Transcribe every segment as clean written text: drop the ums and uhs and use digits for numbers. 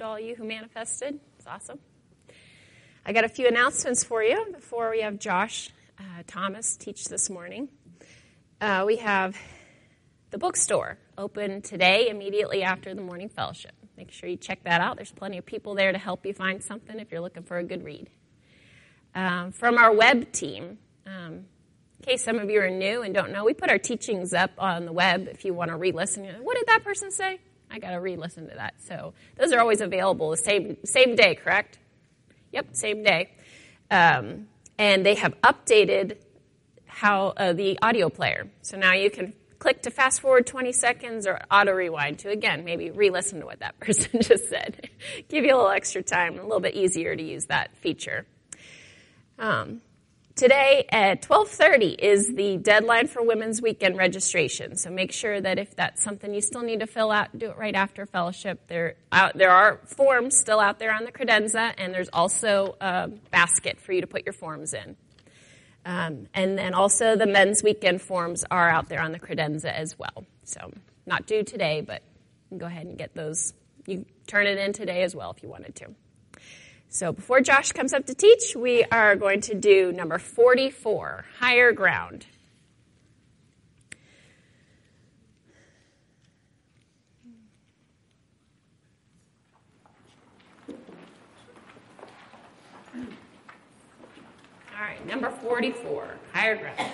to all you who manifested. It's awesome. I got a few announcements for you before we have Josh Thomas teach this morning. We have the bookstore open today, immediately after the morning fellowship. Make sure you check that out. There's plenty of people there to help you find something if you're looking for a good read. From our web team, in case some of you are new and don't know, we put our teachings up on the web if you want to re-listen. What did that person say? I got to re-listen to that. So those are always available the same day, correct? Yep, same day. And they have updated how the audio player. So now you can click to fast forward 20 seconds or auto rewind to, again, maybe re-listen to what that person just said. Give you a little extra time, a little bit easier to use that feature. Today at 12:30 is the deadline for Women's Weekend registration. So make sure that if that's something you still need to fill out, do it right after fellowship. There are forms still out there on the credenza, and there's also a basket for you to put your forms in. And then also the Men's Weekend forms are out there on the credenza as well. So not due today, but you can go ahead and get those. You can turn it in today as well if you wanted to. So before Josh comes up to teach, we are going to do number 44, Higher Ground. All right, number 44, Higher Ground.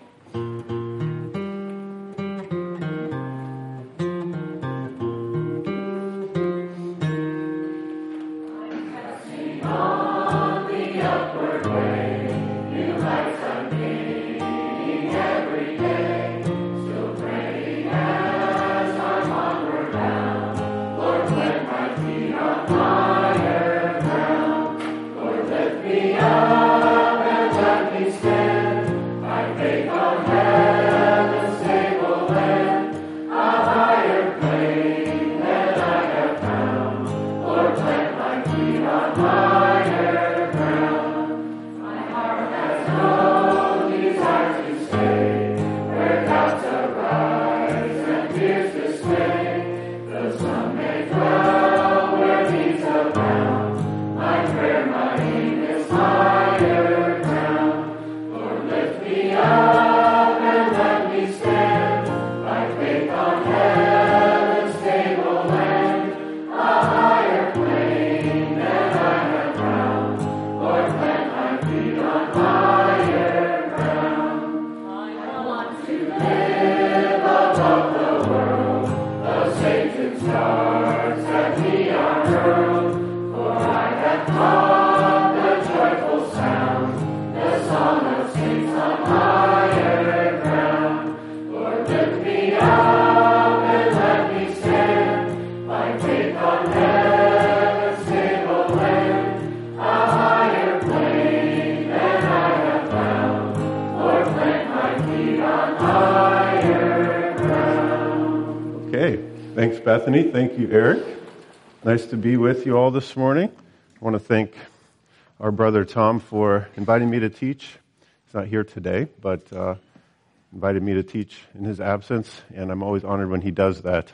Thanks, Bethany. Thank you, Eric. Nice to be with you all this morning. I want to thank our brother Tom for inviting me to teach. He's not here today, but invited me to teach in his absence, and I'm always honored when he does that.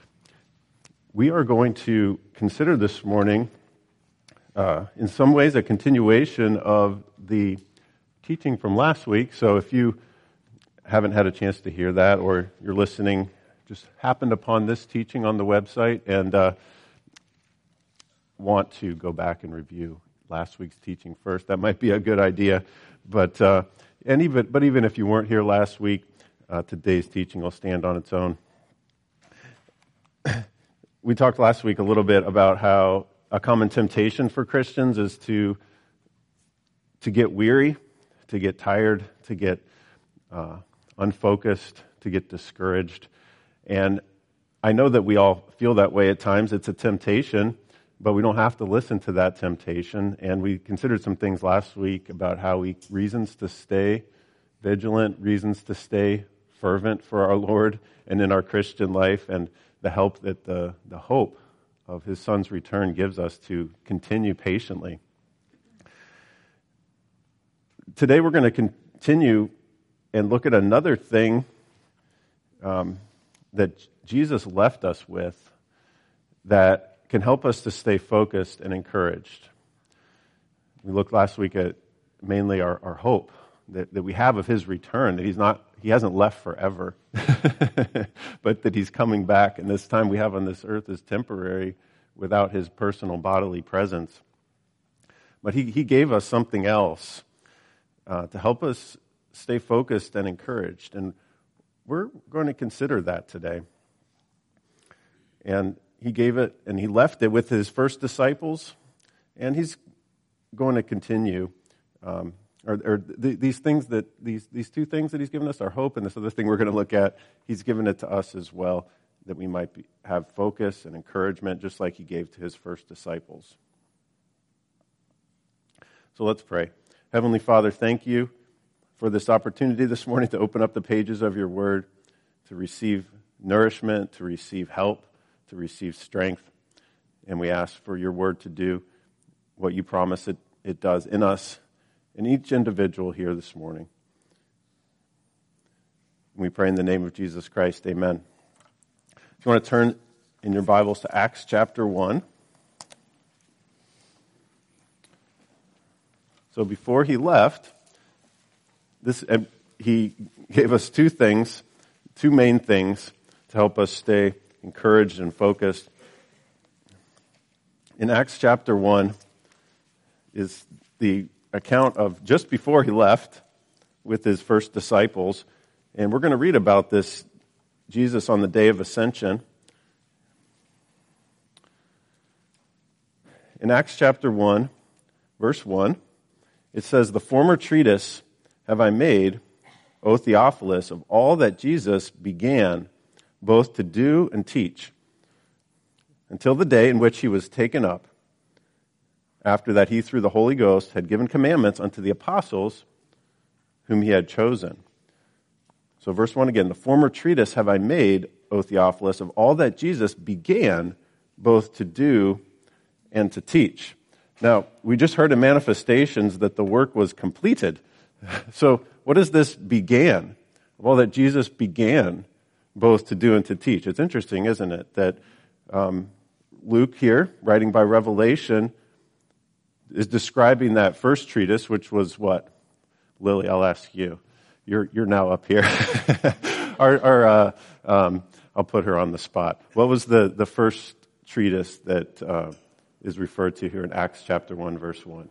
We are going to consider this morning, in some ways, a continuation of the teaching from last week. So if you haven't had a chance to hear that, or you're listening, just happened upon this teaching on the website and want to go back and review last week's teaching first, that might be a good idea. But even if you weren't here last week, today's teaching will stand on its own. We talked last week a little bit about how a common temptation for Christians is to get weary, to get tired, to get unfocused, to get discouraged. And I know that we all feel that way at times. It's a temptation, but we don't have to listen to that temptation. And we considered some things last week about reasons to stay vigilant, reasons to stay fervent for our Lord and in our Christian life, and the help that the hope of His Son's return gives us to continue patiently. Today we're going to continue and look at another thing that Jesus left us with that can help us to stay focused and encouraged. We looked last week at mainly our hope that we have of his return, that he hasn't left forever, but that he's coming back, and this time we have on this earth is temporary without his personal bodily presence. But he gave us something else to help us stay focused and encouraged, and we're going to consider that today. And he gave it, and he left it with his first disciples, and he's going to continue. These things these two things that he's given us, our hope, and this other thing we're going to look at, he's given it to us as well, that we might have focus and encouragement, just like he gave to his first disciples. So let's pray. Heavenly Father, thank you for this opportunity this morning to open up the pages of your word, to receive nourishment, to receive help, to receive strength. And we ask for your word to do what you promise it does in us, in each individual here this morning. We pray in the name of Jesus Christ. Amen. If you want to turn in your Bibles to Acts chapter 1. So before he left, he gave us two main things to help us stay encouraged and focused. In Acts chapter 1 is the account of just before he left with his first disciples. And we're going to read about this, Jesus on the day of Ascension. In Acts chapter 1, verse 1, it says, "The former treatise have I made, O Theophilus, of all that Jesus began both to do and teach, until the day in which he was taken up. After that he, through the Holy Ghost, had given commandments unto the apostles whom he had chosen." So verse 1 again, "The former treatise have I made, O Theophilus, of all that Jesus began both to do and to teach." Now, we just heard in Manifestations that the work was completed. So what is this began? Of all that Jesus began both to do and to teach. It's interesting, isn't it, that Luke here, writing by revelation, is describing that first treatise, which was what? Lily, I'll ask you. You're now up here. I'll put her on the spot. What was the first treatise that is referred to here in Acts chapter 1, verse 1?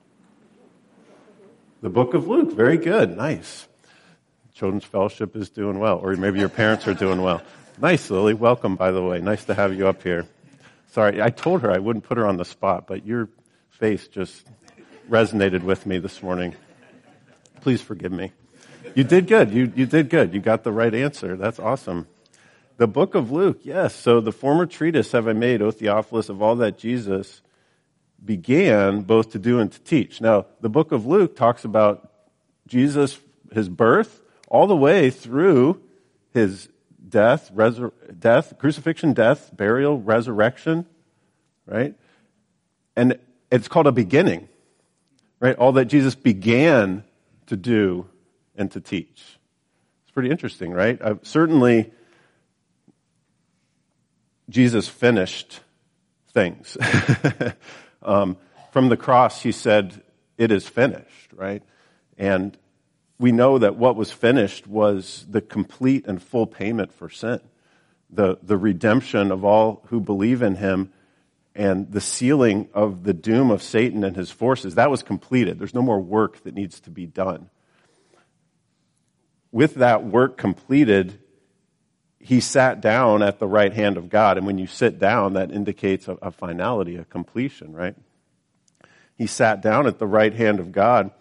The book of Luke. Very good. Nice. Children's Fellowship is doing well, or maybe your parents are doing well. Nice, Lily. Welcome, by the way. Nice to have you up here. Sorry, I told her I wouldn't put her on the spot, but your face just resonated with me this morning. Please forgive me. You did good. You did good. You got the right answer. That's awesome. The book of Luke, yes. So the former treatise have I made, O Theophilus, of all that Jesus began both to do and to teach. Now, the book of Luke talks about Jesus, his birth, all the way through his death, crucifixion, death, burial, resurrection, right? And it's called a beginning, right? All that Jesus began to do and to teach. It's pretty interesting, right? Certainly, Jesus finished things. From the cross, he said, "It is finished," right? And we know that what was finished was the complete and full payment for sin, the redemption of all who believe in him, and the sealing of the doom of Satan and his forces. That was completed. There's no more work that needs to be done. With that work completed, he sat down at the right hand of God. And when you sit down, that indicates a finality, a completion, right? He sat down at the right hand of God.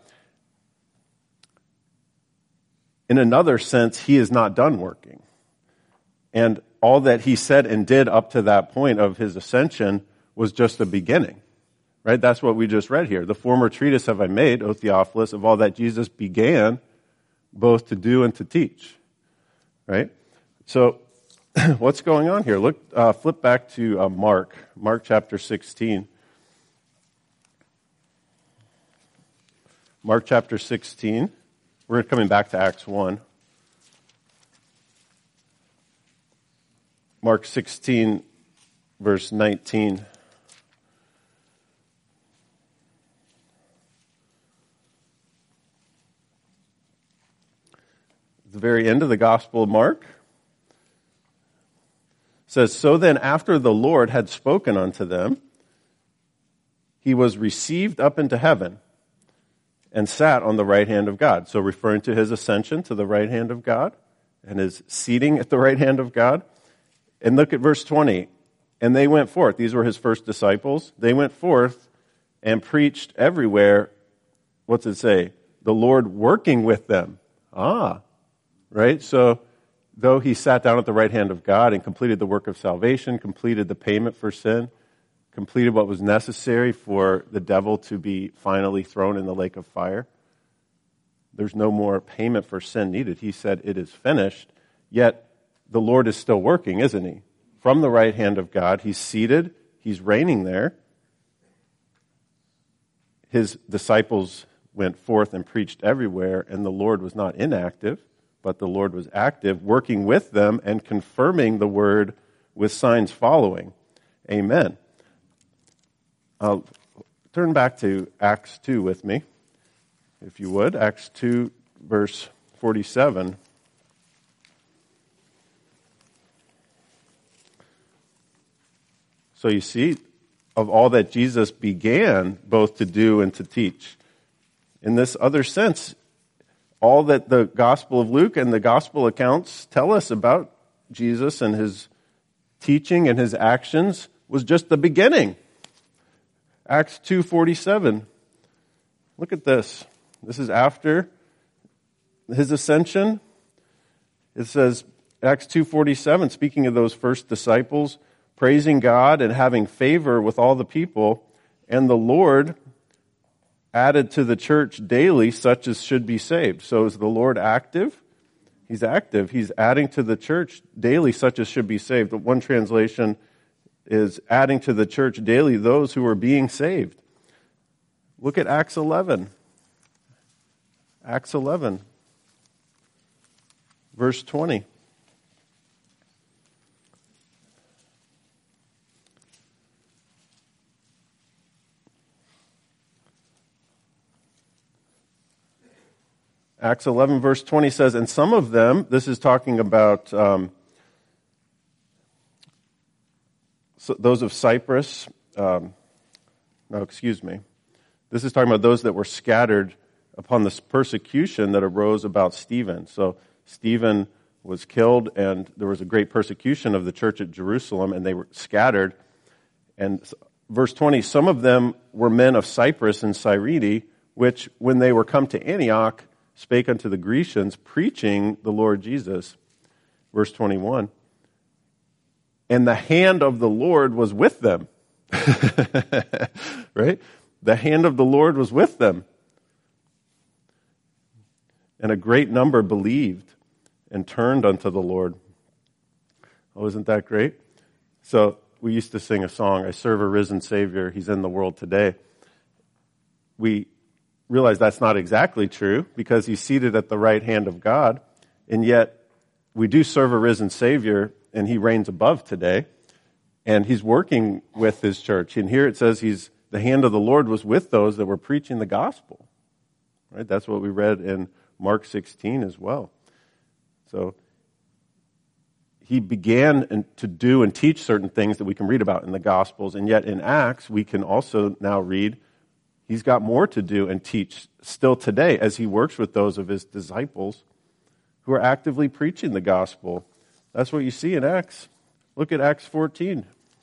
In another sense, he is not done working. And all that he said and did up to that point of his ascension was just a beginning, right? That's what we just read here. "The former treatise have I made, O Theophilus, of all that Jesus began both to do and to teach," right? So what's going on here? Look, flip back to Mark chapter 16. Mark chapter 16. We're coming back to Acts 1. Mark 16, verse 19. At the very end of the Gospel of Mark, says, "So then after the Lord had spoken unto them, he was received up into heaven and sat on the right hand of God." So referring to his ascension to the right hand of God and his seating at the right hand of God. And look at verse 20. "And they went forth." These were his first disciples. "They went forth and preached everywhere." What's it say? "The Lord working with them." Right? So though he sat down at the right hand of God and completed the work of salvation, completed the payment for sin, completed what was necessary for the devil to be finally thrown in the lake of fire, there's no more payment for sin needed. He said, "It is finished." Yet the Lord is still working, isn't he? From the right hand of God, he's seated, he's reigning there. His disciples went forth and preached everywhere, and the Lord was not inactive, but the Lord was active, working with them and confirming the word with signs following. Amen. Turn back to Acts 2 with me, if you would. Acts 2, verse 47. So you see, of all that Jesus began both to do and to teach. In this other sense, all that the Gospel of Luke and the Gospel accounts tell us about Jesus and his teaching and his actions was just the beginning. Acts 2:47. Look at this. This is after his ascension. It says, Acts 2:47, speaking of those first disciples, praising God and having favor with all the people, and the Lord added to the church daily such as should be saved. So is the Lord active? He's active. He's adding to the church daily such as should be saved. One translation is adding to the church daily those who are being saved. Look at Acts 11. Acts 11, verse 20. Acts 11, verse 20 says, "And some of them," this is talking about those of Cyprus. This is talking about those that were scattered upon this persecution that arose about Stephen. So Stephen was killed, and there was a great persecution of the church at Jerusalem, and they were scattered. And verse 20, "Some of them were men of Cyprus and Cyrene, which, when they were come to Antioch, spake unto the Grecians, preaching the Lord Jesus." Verse 21. "And the hand of the Lord was with them." Right? The hand of the Lord was with them. "And a great number believed and turned unto the Lord." Oh, isn't that great? So we used to sing a song, "I serve a risen Savior, he's in the world today." We realize that's not exactly true because he's seated at the right hand of God, and yet we do serve a risen Savior, and he reigns above today, and he's working with his church. And here it says the hand of the Lord was with those that were preaching the gospel. Right? That's what we read in Mark 16 as well. So he began to do and teach certain things that we can read about in the Gospels, and yet in Acts we can also now read he's got more to do and teach still today as he works with those of his disciples who are actively preaching the gospel. That's what you see in Acts. Look at Acts 14.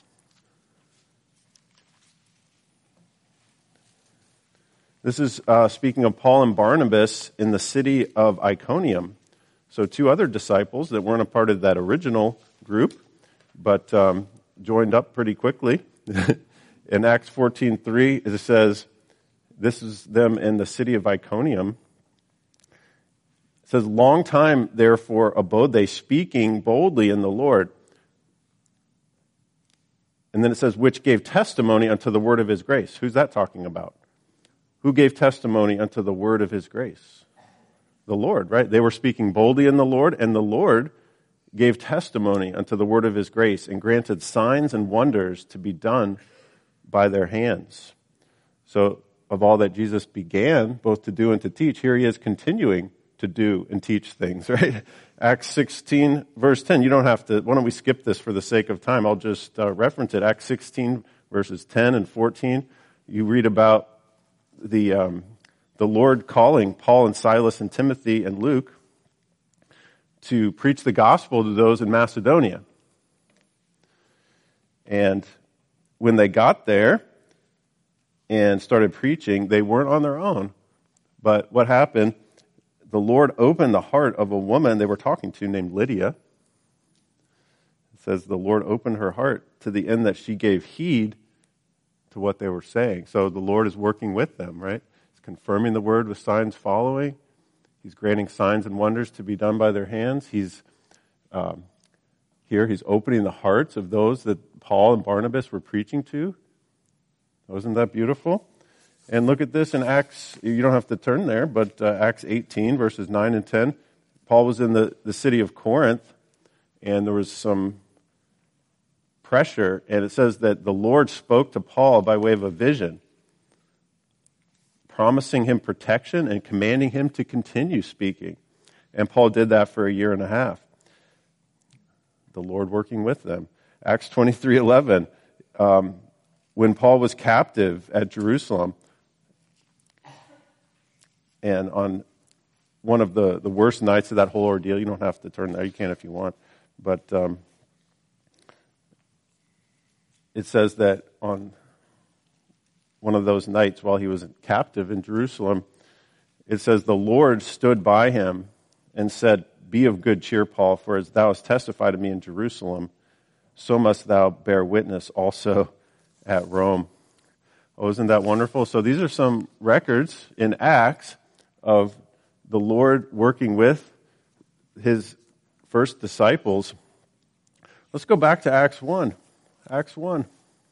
This is speaking of Paul and Barnabas in the city of Iconium. So two other disciples that weren't a part of that original group, but joined up pretty quickly. In Acts 14:3, it says, this is them in the city of Iconium. It says, "Long time, therefore, abode they, speaking boldly in the Lord." And then it says, "which gave testimony unto the word of his grace." Who's that talking about? Who gave testimony unto the word of his grace? The Lord, right? They were speaking boldly in the Lord, and the Lord gave testimony unto the word of his grace and granted signs and wonders to be done by their hands. So of all that Jesus began both to do and to teach, here he is continuing to do and teach things, right? Acts 16, verse 10. You don't have to, why don't we skip this for the sake of time? I'll just reference it. Acts 16, verses 10 and 14. You read about the Lord calling Paul and Silas and Timothy and Luke to preach the gospel to those in Macedonia. And when they got there and started preaching, they weren't on their own. But what happened? The Lord opened the heart of a woman they were talking to named Lydia. It says the Lord opened her heart to the end that she gave heed to what they were saying. So the Lord is working with them, right? He's confirming the word with signs following. He's granting signs and wonders to be done by their hands. He's opening the hearts of those that Paul and Barnabas were preaching to. Wasn't that beautiful? And look at this in Acts, you don't have to turn there, but Acts 18, verses 9 and 10. Paul was in the city of Corinth, and there was some pressure, and it says that the Lord spoke to Paul by way of a vision, promising him protection and commanding him to continue speaking. And Paul did that for a year and a half. The Lord working with them. Acts 23:11. When Paul was captive at Jerusalem, and on one of the worst nights of that whole ordeal, you don't have to turn there, you can if you want, but it says that on one of those nights while he was captive in Jerusalem, it says the Lord stood by him and said, "Be of good cheer, Paul, for as thou hast testified to me in Jerusalem, so must thou bear witness also at Rome." Oh, isn't that wonderful? So these are some records in Acts of the Lord working with his first disciples. Let's go back to Acts 1. Acts 1.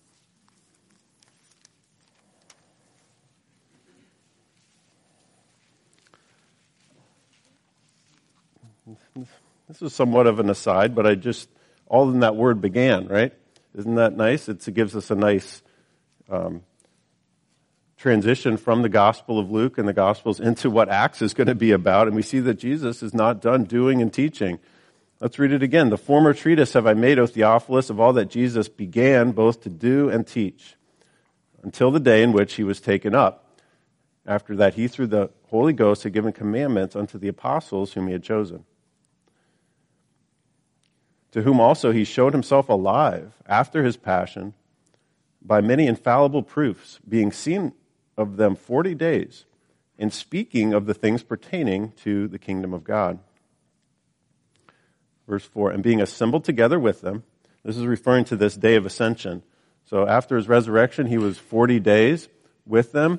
This is somewhat of an aside, but all in that word began, right? Isn't that nice? It gives us a nice transition from the Gospel of Luke and the Gospels into what Acts is going to be about. And we see that Jesus is not done doing and teaching. Let's read it again. "The former treatise have I made, O Theophilus, of all that Jesus began both to do and teach, until the day in which he was taken up. After that, he, through the Holy Ghost, had given commandments unto the apostles whom he had chosen, to whom also he showed himself alive after his passion by many infallible proofs, being seen of them 40 days, in speaking of the things pertaining to the kingdom of God." Verse 4, "And being assembled together with them," this is referring to this day of ascension. So after his resurrection, he was 40 days with them.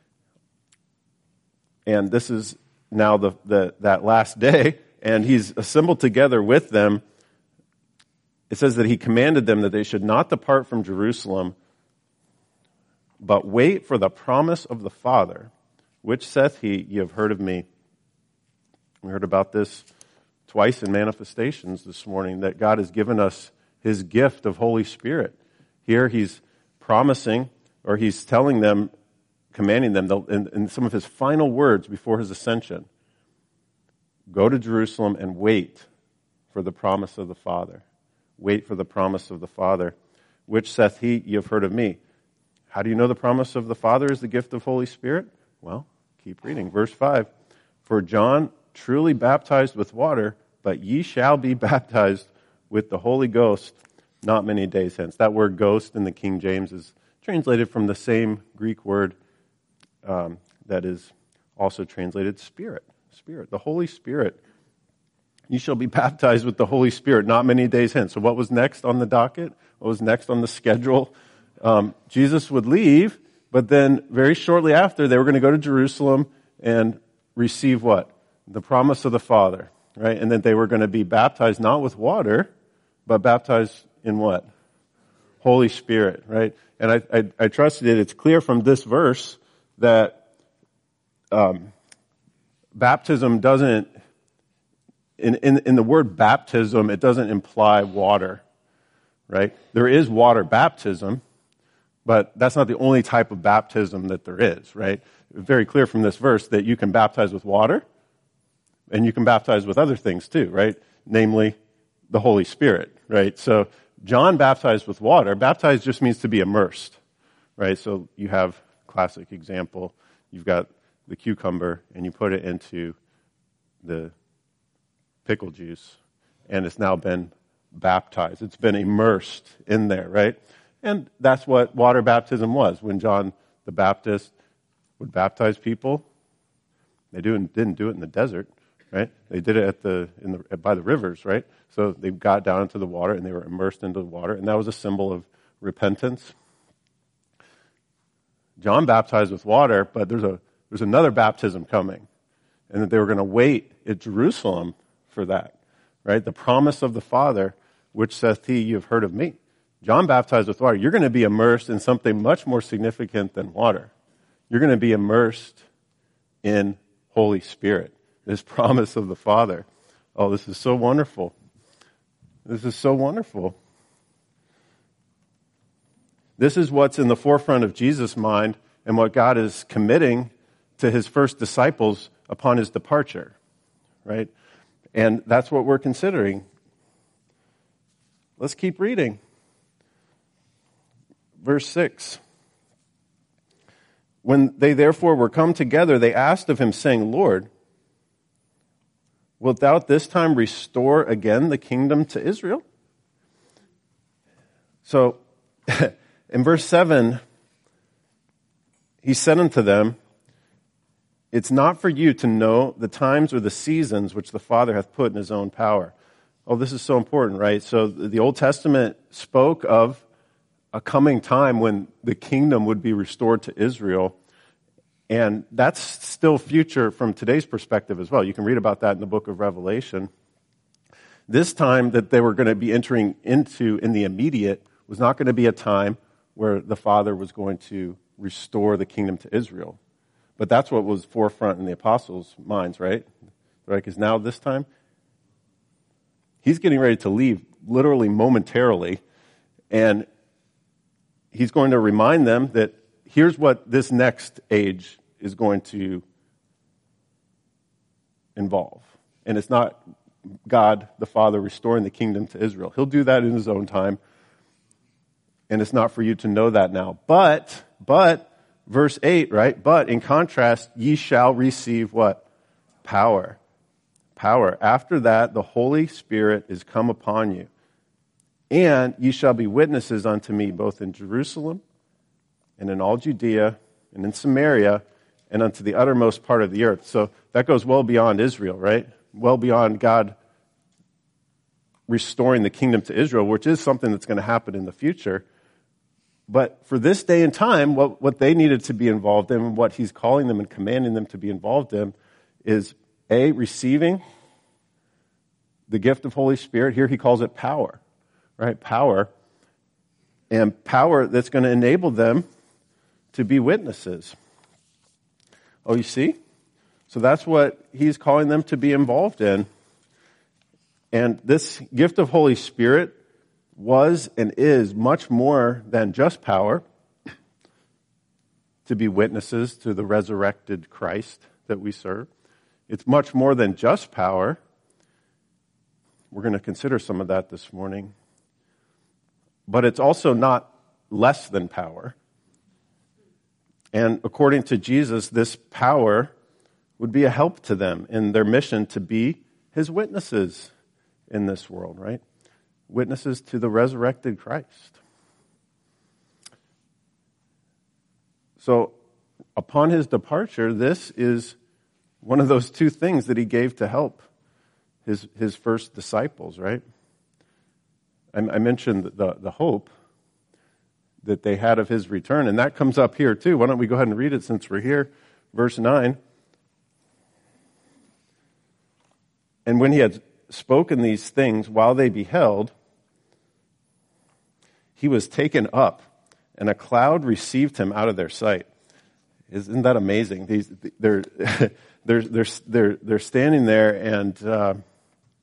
And this is now that last day, and he's assembled together with them. It says that he commanded them that they should not depart from Jerusalem, but wait for the promise of the Father, which saith he, "Ye have heard of me." We heard about this twice in manifestations this morning, that God has given us his gift of Holy Spirit. Here he's promising, or he's telling them, commanding them in some of his final words before his ascension, go to Jerusalem and wait for the promise of the Father. Wait for the promise of the Father, which saith he, "Ye have heard of me." How do you know the promise of the Father is the gift of Holy Spirit? Well, keep reading. Verse 5, "For John truly baptized with water, but ye shall be baptized with the Holy Ghost not many days hence." That word "ghost" in the King James is translated from the same Greek word that is also translated Spirit. Spirit, the Holy Spirit. "You shall be baptized with the Holy Spirit not many days hence." So what was next on the docket? What was next on the schedule? Jesus would leave, but then very shortly after, they were going to go to Jerusalem and receive what? The promise of the Father, right? And then they were going to be baptized not with water, but baptized in what? Holy Spirit, right? And I trust that it's clear from this verse that baptism doesn't in the word baptism, it doesn't imply water, right? There is water baptism, but that's not the only type of baptism that there is, right? Very clear from this verse that you can baptize with water, and you can baptize with other things too, right? Namely, the Holy Spirit, right? So John baptized with water. Baptized just means to be immersed, right? So you have classic example. You've got the cucumber, and you put it into the pickle juice, and it's now been baptized. It's been immersed in there, right? And that's what water baptism was. When John the Baptist would baptize people, they didn't do it in the desert, right? They did it by the rivers, right? So they got down into the water and they were immersed into the water, and that was a symbol of repentance. John baptized with water, but there's another baptism coming, and that they were going to wait at Jerusalem for that, right? The promise of the Father, which saith he, you have heard of me. John baptized with water. You're going to be immersed in something much more significant than water. You're going to be immersed in Holy Spirit, this promise of the Father. Oh, this is so wonderful. This is so wonderful. This is what's in the forefront of Jesus' mind and what God is committing to his first disciples upon his departure, right? And that's what we're considering. Let's keep reading. Verse 6. When they therefore were come together, they asked of him, saying, Lord, wilt thou this time restore again the kingdom to Israel? So, in verse 7, he said unto them, it's not for you to know the times or the seasons which the Father hath put in his own power. Oh, this is so important, right? So the Old Testament spoke of a coming time when the kingdom would be restored to Israel. And that's still future from today's perspective as well. You can read about that in the book of Revelation. This time that they were going to be entering into in the immediate was not going to be a time where the Father was going to restore the kingdom to Israel. But that's what was forefront in the apostles' minds, right? Right? Because now this time, he's getting ready to leave literally momentarily. And he's going to remind them that here's what this next age is going to involve. And it's not God, the Father, restoring the kingdom to Israel. He'll do that in his own time. And it's not for you to know that now. But, verse 8, right? But in contrast, ye shall receive what? Power. Power. After that, the Holy Spirit is come upon you. And ye shall be witnesses unto me, both in Jerusalem and in all Judea and in Samaria and unto the uttermost part of the earth. So that goes well beyond Israel, right? Well beyond God restoring the kingdom to Israel, which is something that's going to happen in the future. But for this day and time, what they needed to be involved in, what he's calling them and commanding them to be involved in, is A, receiving the gift of Holy Spirit. Here he calls it power, right? Power. And power that's going to enable them to be witnesses. Oh, you see? So that's what he's calling them to be involved in. And this gift of Holy Spirit was and is much more than just power to be witnesses to the resurrected Christ that we serve. It's much more than just power. We're going to consider some of that this morning. But it's also not less than power. And according to Jesus, this power would be a help to them in their mission to be his witnesses in this world, right? Witnesses to the resurrected Christ. So, upon his departure, this is one of those two things that he gave to help his first disciples, right? I mentioned the hope that they had of his return, and that comes up here too. Why don't we go ahead and read it since we're here? Verse 9. And when he had spoken these things while they beheld, he was taken up, and a cloud received him out of their sight. Isn't that amazing? They're standing there, and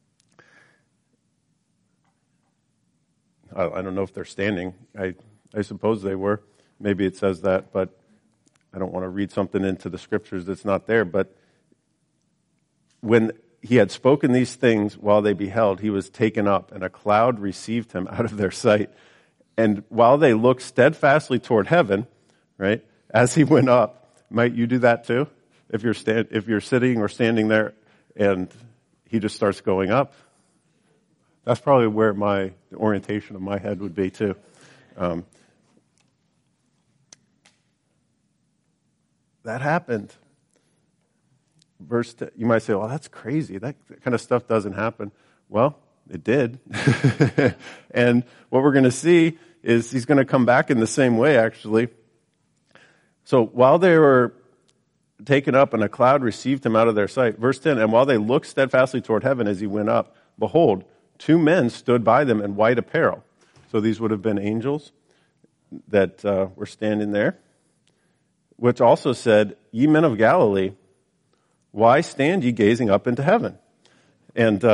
I don't know if they're standing. I suppose they were. Maybe it says that, but I don't want to read something into the scriptures that's not there. But when he had spoken these things while they beheld, he was taken up, and a cloud received him out of their sight. And while they looked steadfastly toward heaven, right, as he went up, might you do that too? If you're sitting or standing there and he just starts going up, that's probably where the orientation of my head would be too. That happened. You might say, well, that's crazy. That kind of stuff doesn't happen. Well, it did. And what we're going to see is he's going to come back in the same way, actually. So while they were taken up and a cloud received him out of their sight, verse 10, and while they looked steadfastly toward heaven as he went up, behold, 2 men stood by them in white apparel. So these would have been angels that were standing there, which also said, ye men of Galilee, why stand ye gazing up into heaven? And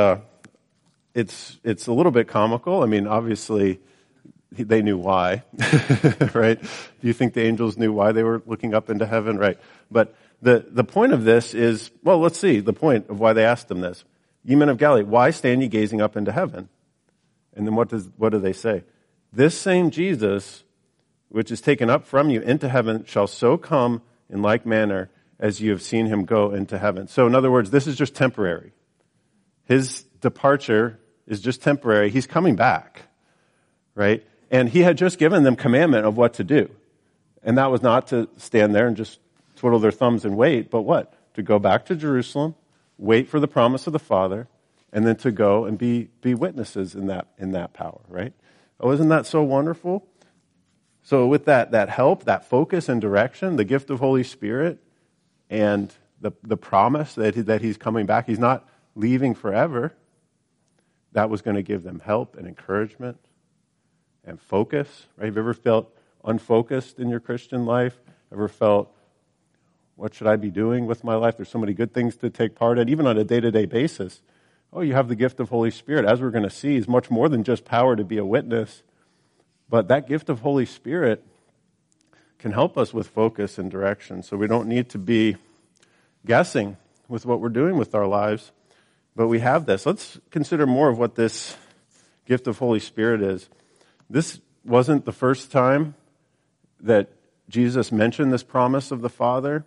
it's a little bit comical. I mean, obviously, they knew why, right? Do you think the angels knew why they were looking up into heaven? Right. But the point of this is, well, let's see the point of why they asked them this. Ye men of Galilee, why stand ye gazing up into heaven? And then what do they say? This same Jesus, which is taken up from you into heaven, shall so come in like manner as you have seen him go into heaven. So in other words, this is just temporary. His departure is just temporary. He's coming back, right? And he had just given them commandment of what to do. And that was not to stand there and just twiddle their thumbs and wait, but what? To go back to Jerusalem, wait for the promise of the Father, and then to go and be witnesses in that power, right? Oh, isn't that so wonderful? So with that help, that focus and direction, the gift of Holy Spirit, and the promise that he's coming back, he's not leaving forever, that was going to give them help and encouragement and focus, right? Have you ever felt unfocused in your Christian life? Ever felt, what should I be doing with my life? There's so many good things to take part in, even on a day-to-day basis. Oh, you have the gift of Holy Spirit. As we're going to see, is much more than just power to be a witness. But that gift of Holy Spirit can help us with focus and direction. So we don't need to be guessing with what we're doing with our lives. But we have this. Let's consider more of what this gift of Holy Spirit is. This wasn't the first time that Jesus mentioned this promise of the Father.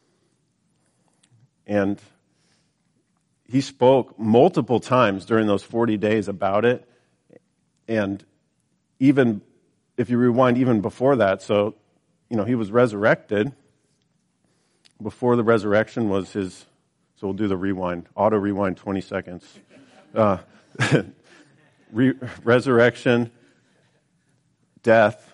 And he spoke multiple times during those 40 days about it. And even if you rewind even before that, so, he was resurrected. Before the resurrection was his, so we'll do the rewind, auto rewind 20 seconds. Resurrection, death,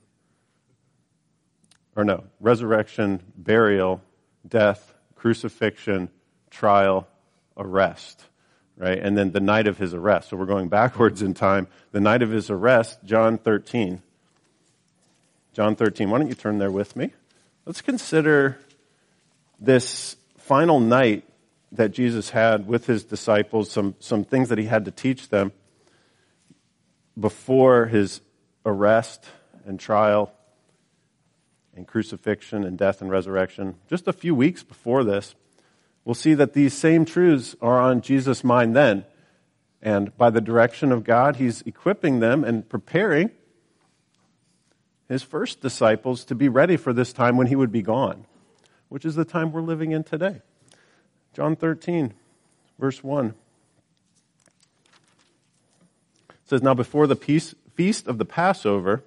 resurrection, burial, death, crucifixion, trial, arrest, right? And then the night of his arrest. So we're going backwards in time. The night of his arrest, John 13. John 13. Why don't you turn there with me? Let's consider this final night that Jesus had with his disciples, some things that he had to teach them before his arrest and trial and crucifixion and death and resurrection. Just a few weeks before this, we'll see that these same truths are on Jesus' mind then. And by the direction of God, he's equipping them and preparing his first disciples to be ready for this time when he would be gone, which is the time we're living in today. John 13, verse 1. It says, now before the feast of the Passover,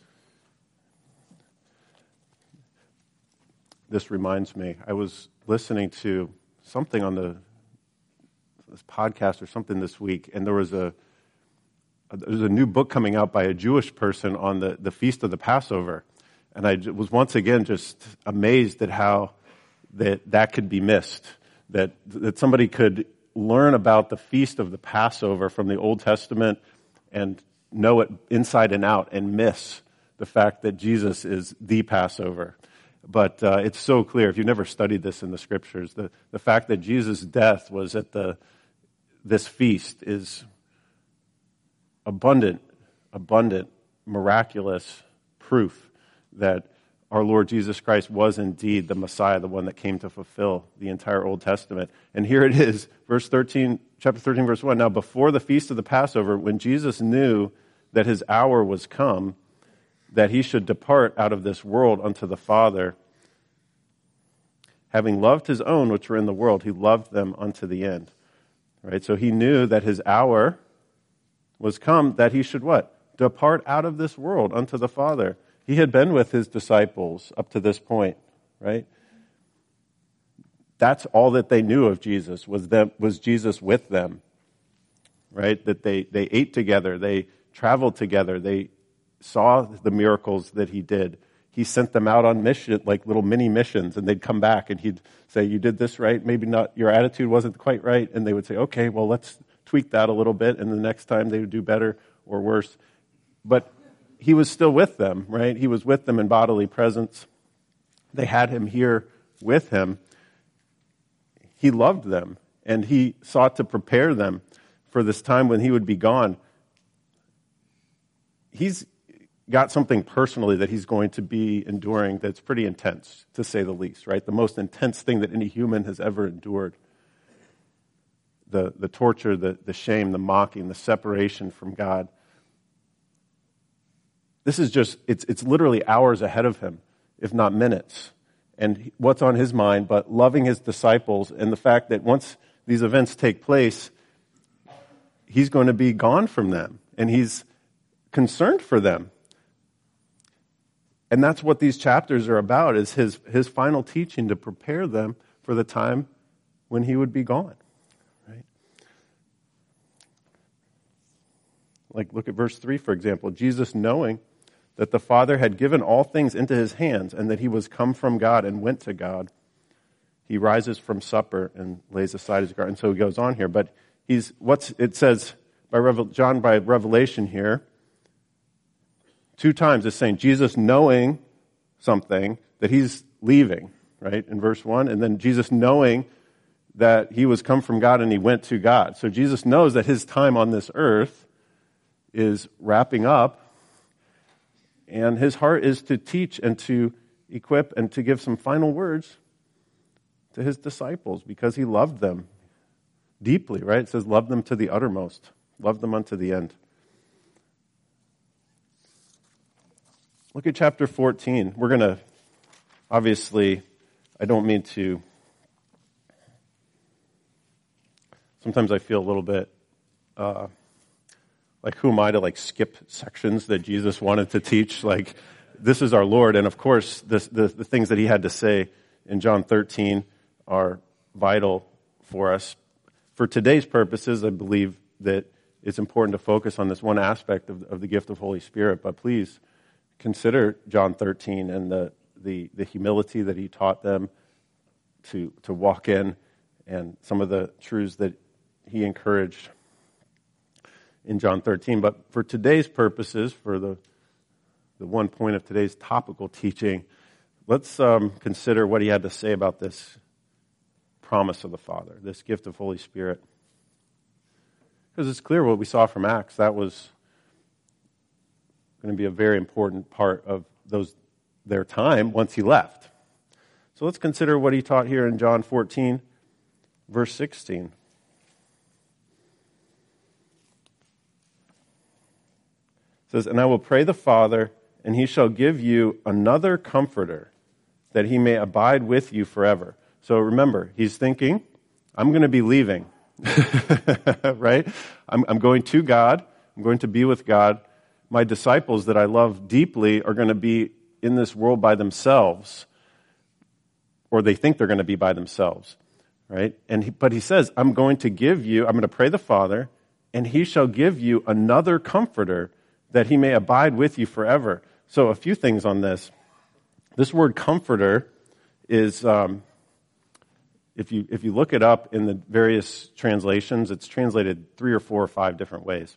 this reminds me, I was listening to something on this podcast or something this week, and there's a new book coming out by a Jewish person on the feast of the Passover. And I was once again just amazed at how that could be missed. That somebody could learn about the feast of the Passover from the Old Testament and know it inside and out and miss the fact that Jesus is the Passover. But it's so clear, if you've never studied this in the Scriptures, the fact that Jesus' death was at this feast is abundant abundant, miraculous proof that our Lord Jesus Christ was indeed the Messiah, the one that came to fulfill the entire Old Testament. And here it is, chapter 13, verse 1. Now, before the feast of the Passover, when Jesus knew that his hour was come, that he should depart out of this world unto the Father, having loved his own which were in the world, he loved them unto the end. Right? So he knew that his hour was come, that he should what? Depart out of this world unto the Father. He had been with his disciples up to this point, right? That's all that they knew of Jesus, was Jesus with them, right? That they ate together, they traveled together, they saw the miracles that he did. He sent them out on mission, like little mini missions, and they'd come back and he'd say, you did this right, maybe not, your attitude wasn't quite right, and they would say, okay, well, let's tweak that a little bit, and the next time they would do better or worse. But he was still with them, right? He was with them in bodily presence. They had him here with him. He loved them, and he sought to prepare them for this time when he would be gone. He's got something personally that he's going to be enduring that's pretty intense, to say the least, right? The most intense thing that any human has ever endured. The torture, the shame, the mocking, the separation from God. This is just, it's literally hours ahead of him, if not minutes. And what's on his mind but loving his disciples, and the fact that once these events take place, he's going to be gone from them, and he's concerned for them. And that's what these chapters are about, is his final teaching to prepare them for the time when he would be gone. Right? Like, look at verse 3, for example. Jesus, knowing that the Father had given all things into his hands, and that he was come from God and went to God, he rises from supper and lays aside his garment. And so he goes on here. But it says John by revelation here, 2 times it's saying Jesus knowing something, that he's leaving, right, in verse 1, and then Jesus knowing that he was come from God and he went to God. So Jesus knows that his time on this earth is wrapping up, and his heart is to teach and to equip and to give some final words to his disciples, because he loved them deeply, right? It says, love them to the uttermost, love them unto the end. Look at chapter 14. We're going to, obviously, I don't mean to, sometimes I feel a little bit like, who am I to skip sections that Jesus wanted to teach? Like, this is our Lord, and of course, the things that he had to say in John 13 are vital for us. For today's purposes, I believe that it's important to focus on this one aspect of the gift of Holy Spirit, but please consider John 13 and the humility that he taught them to walk in, and some of the truths that he encouraged in John 13. But for today's purposes, for the one point of today's topical teaching, let's consider what he had to say about this promise of the Father, this gift of Holy Spirit. Because it's clear what we saw from Acts, that was going to be a very important part of their time once he left. So let's consider what he taught here in John 14, verse 16. It says, and I will pray the Father, and he shall give you another comforter, that he may abide with you forever. So remember, he's thinking, I'm going to be leaving, right? I'm going to God. I'm going to be with God. My disciples that I love deeply are going to be in this world by themselves, or they think they're going to be by themselves, right? But he says, I'm going to pray the Father, and he shall give you another comforter, that he may abide with you forever. So a few things on this. This word comforter is, if you look it up in the various translations, it's translated 3 or 4 or 5 different ways.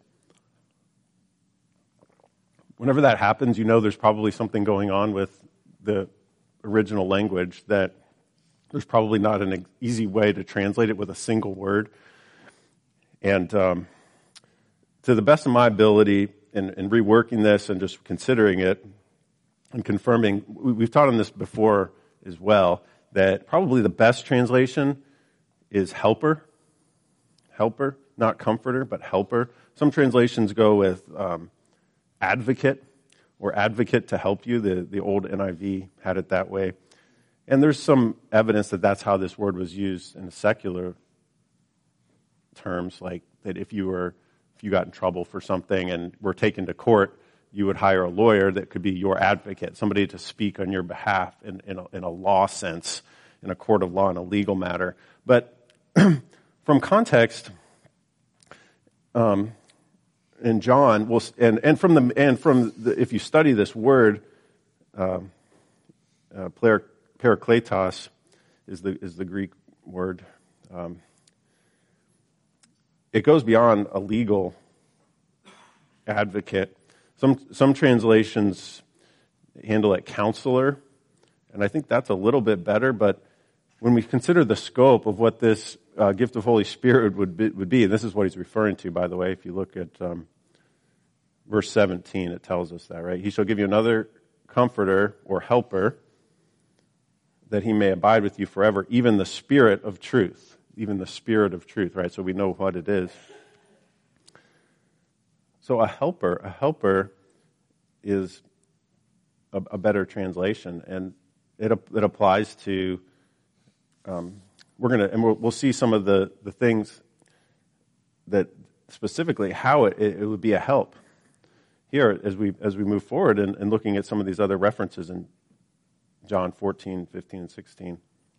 Whenever that happens, you know there's probably something going on with the original language, that there's probably not an easy way to translate it with a single word. And to the best of my ability, in reworking this and just considering it and confirming, we've taught on this before as well, that probably the best translation is helper. Helper, not comforter, but helper. Some translations go with advocate, or advocate to help you. The old NIV had it that way. And there's some evidence that that's how this word was used in secular terms, like that if you got in trouble for something and were taken to court, you would hire a lawyer that could be your advocate, somebody to speak on your behalf in a law sense, in a court of law, in a legal matter. But from context, in John, if you study this word, parakletos is the Greek word. It goes beyond a legal advocate. Some translations handle it counselor, and I think that's a little bit better. But when we consider the scope of what this gift of Holy Spirit would be, and this is what he's referring to, by the way. If you look at verse 17, it tells us that, right? He shall give you another comforter or helper, that he may abide with you forever, even the Spirit of truth. Even the Spirit of truth, right? So we know what it is. So a helper is a better translation, and it applies to. We'll see some of the things that specifically how it would be a help here as we move forward and looking at some of these other references in John 14, 15, and 16.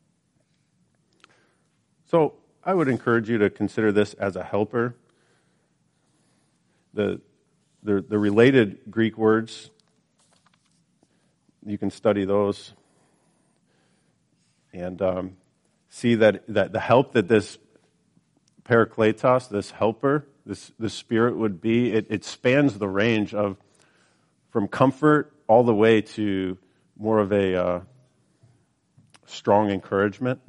So I would encourage you to consider this as a helper. The related Greek words, you can study those and see that the help that this parakletos, this helper, this Spirit would be, it spans the range of from comfort all the way to more of a strong encouragement.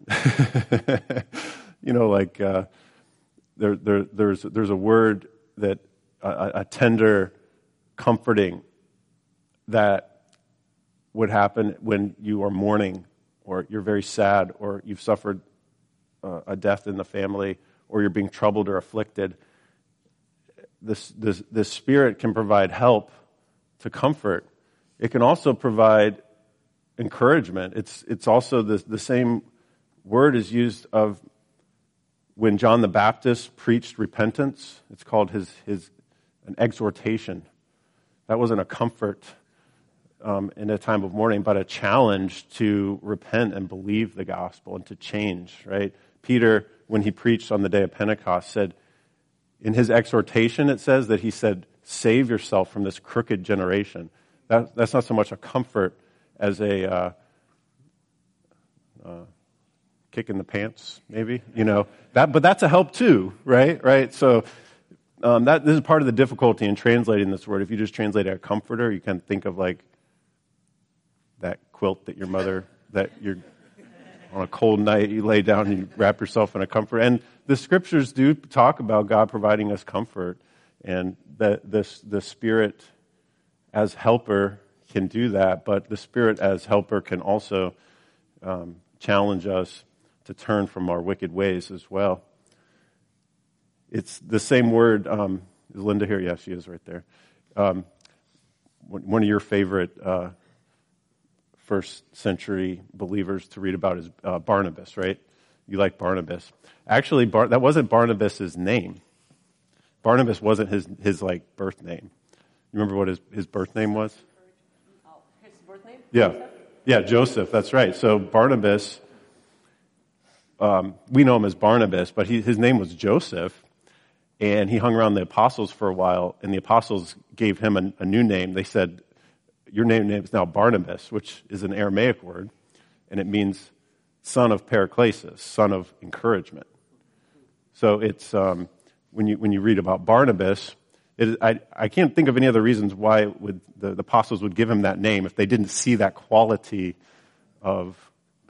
There's a word that a tender comforting that would happen when you are mourning, or you're very sad, or you've suffered a death in the family, or you're being troubled or afflicted. This Spirit can provide help to comfort. It can also provide encouragement. It's also the same word is used of when John the Baptist preached repentance. It's called an exhortation. That wasn't a comfort in a time of mourning, but a challenge to repent and believe the gospel and to change, right? Peter, when he preached on the day of Pentecost, said, in his exhortation, it says that he said, save yourself from this crooked generation. That's not so much a comfort as a kick in the pants, maybe, but that's a help too, right? So this is part of the difficulty in translating this word. If you just translate it a comforter, you can think of like that quilt that you're on a cold night, you lay down and you wrap yourself in a comforter. And the scriptures do talk about God providing us comfort, and the Spirit as helper can do that, but the Spirit as helper can also challenge us to turn from our wicked ways as well. It's the same word. Is Linda here? Yeah, she is right there. One of your favorite first century believers to read about is Barnabas, right? You like Barnabas. Actually, that wasn't Barnabas' name. Barnabas wasn't his like birth name. You remember what his birth name was? His birth name? Yeah, Joseph. That's right. So Barnabas, we know him as Barnabas, but his name was Joseph, and he hung around the apostles for a while, and the apostles gave him a new name. They said, your name is now Barnabas, which is an Aramaic word, and it means son of paraklesis, son of encouragement. So it's when you read about Barnabas, I can't think of any other reasons why the apostles would give him that name if they didn't see that quality of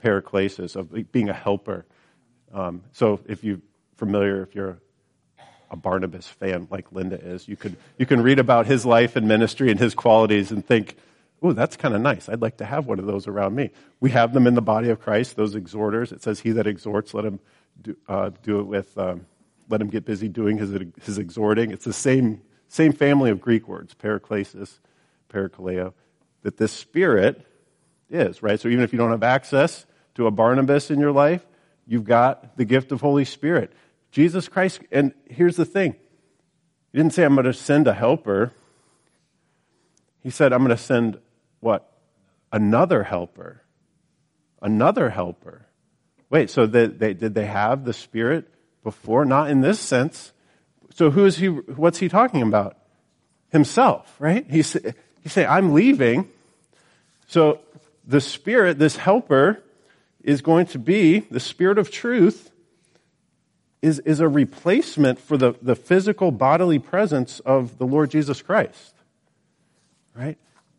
paraklesis, of being a helper. So if you're a Barnabas fan like Linda is. You can read about his life and ministry and his qualities and think, oh, that's kind of nice. I'd like to have one of those around me. We have them in the body of Christ, those exhorters. It says, he that exhorts, let him do it with, let him get busy doing his exhorting. It's the same family of Greek words, paraklesis, parakaleo, that this Spirit is, right? So even if you don't have access to a Barnabas in your life, you've got the gift of Holy Spirit. Jesus Christ, and here's the thing. He didn't say, I'm going to send a helper. He said, I'm going to send what? Another helper. Another helper. Wait, so did they have the Spirit before? Not in this sense. So what's he talking about? Himself, right? He's saying, I'm leaving. So the Spirit, this helper, is going to be, the Spirit of truth, is a replacement for the physical bodily presence of the Lord Jesus Christ. Right?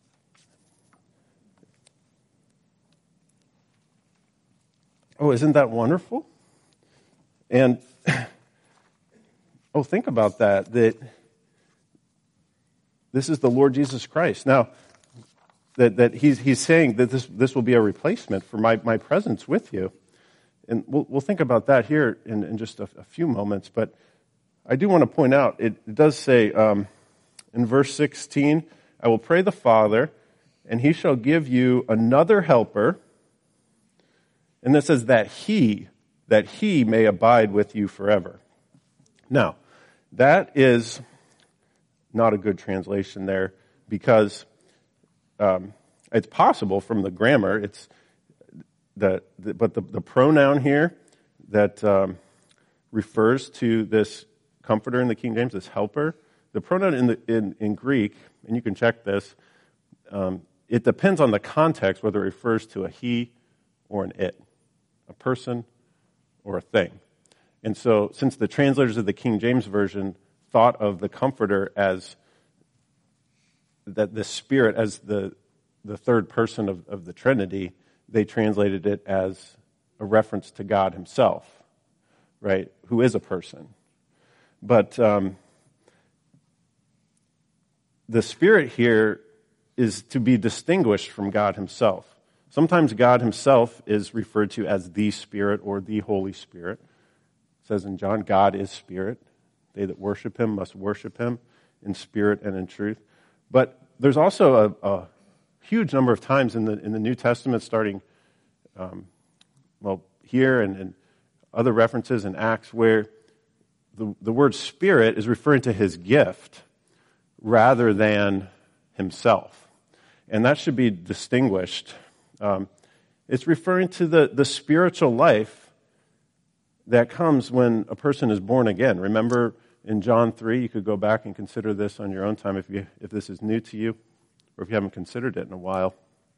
Oh, isn't that wonderful? And, think about that this is the Lord Jesus Christ. Now, that he's saying that this will be a replacement for my presence with you. And we'll think about that here in just a few moments. But I do want to point out, it does say in verse 16, I will pray the Father, and he shall give you another helper. And it says that he may abide with you forever. Now, that is not a good translation there because it's possible from the grammar. It's but the pronoun here that refers to this comforter in the King James, this helper, the pronoun in Greek, and you can check this, it depends on the context whether it refers to a he or an it, a person or a thing. And so since the translators of the King James Version thought of the comforter as that the Spirit as the third person of the Trinity, they translated it as a reference to God himself, right, who is a person. But the Spirit here is to be distinguished from God himself. Sometimes God himself is referred to as the Spirit or the Holy Spirit. It says in John, God is Spirit. They that worship him must worship him in spirit and in truth. But there's also a huge number of times in the New Testament, starting here and other references in Acts, where the word Spirit is referring to his gift rather than himself. And that should be distinguished. It's referring to the spiritual life that comes when a person is born again. Remember in John 3, you could go back and consider this on your own time if this is new to you, or if you haven't considered it in a while.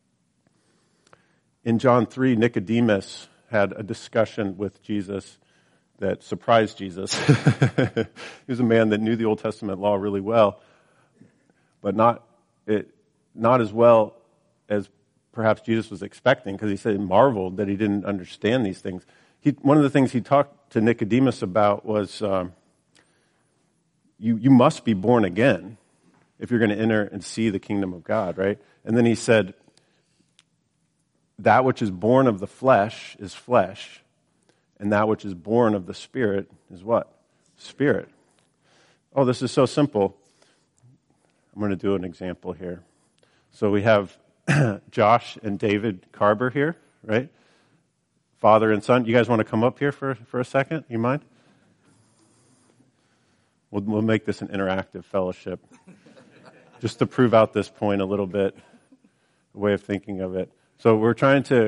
In John 3, Nicodemus had a discussion with Jesus that surprised Jesus. He was a man that knew the Old Testament law really well, but not as well as perhaps Jesus was expecting, because he said he marveled that he didn't understand these things. One of the things he talked to Nicodemus about was you must be born again if you're going to enter and see the kingdom of God, right? And then he said, that which is born of the flesh is flesh, and that which is born of the Spirit is what? Spirit. Oh, this is so simple. I'm going to do an example here. So we have Josh and David Carber here, right? Father and son. You guys want to come up here for a second? You mind? We'll make this an interactive fellowship, just to prove out this point a little bit, a way of thinking of it. So we're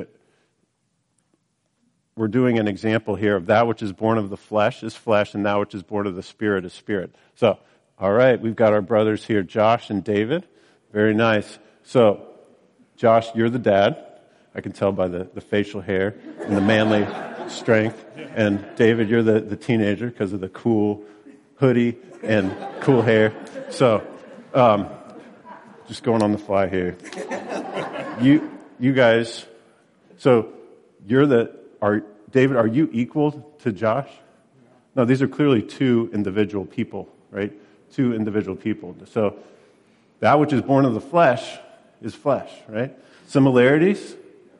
doing an example here of that which is born of the flesh is flesh, and that which is born of the Spirit is spirit. So, all right, we've got our brothers here, Josh and David. Very nice. So, Josh, you're the dad. I can tell by the facial hair and the manly strength. And David, you're the teenager because of the cool hoodie and cool hair. So, just going on the fly here. You guys, so David, are you equal to Josh? No, these are clearly two individual people, right? Two individual people. So that which is born of the flesh is flesh, right? Similarities,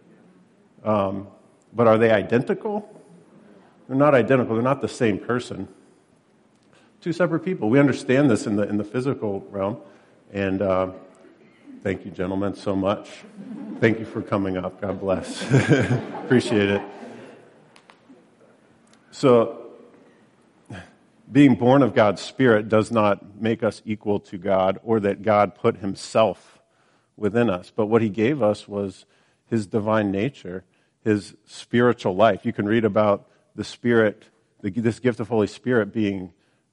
but are they identical? They're not identical. They're not the same person. Two separate people. We understand this in the physical realm, and thank you, gentlemen, so much. Thank you for coming up. God bless. Appreciate it. So, being born of God's Spirit does not make us equal to God, or that God put himself within us. But what he gave us was his divine nature, his spiritual life. You can read about the Spirit, this gift of Holy Spirit being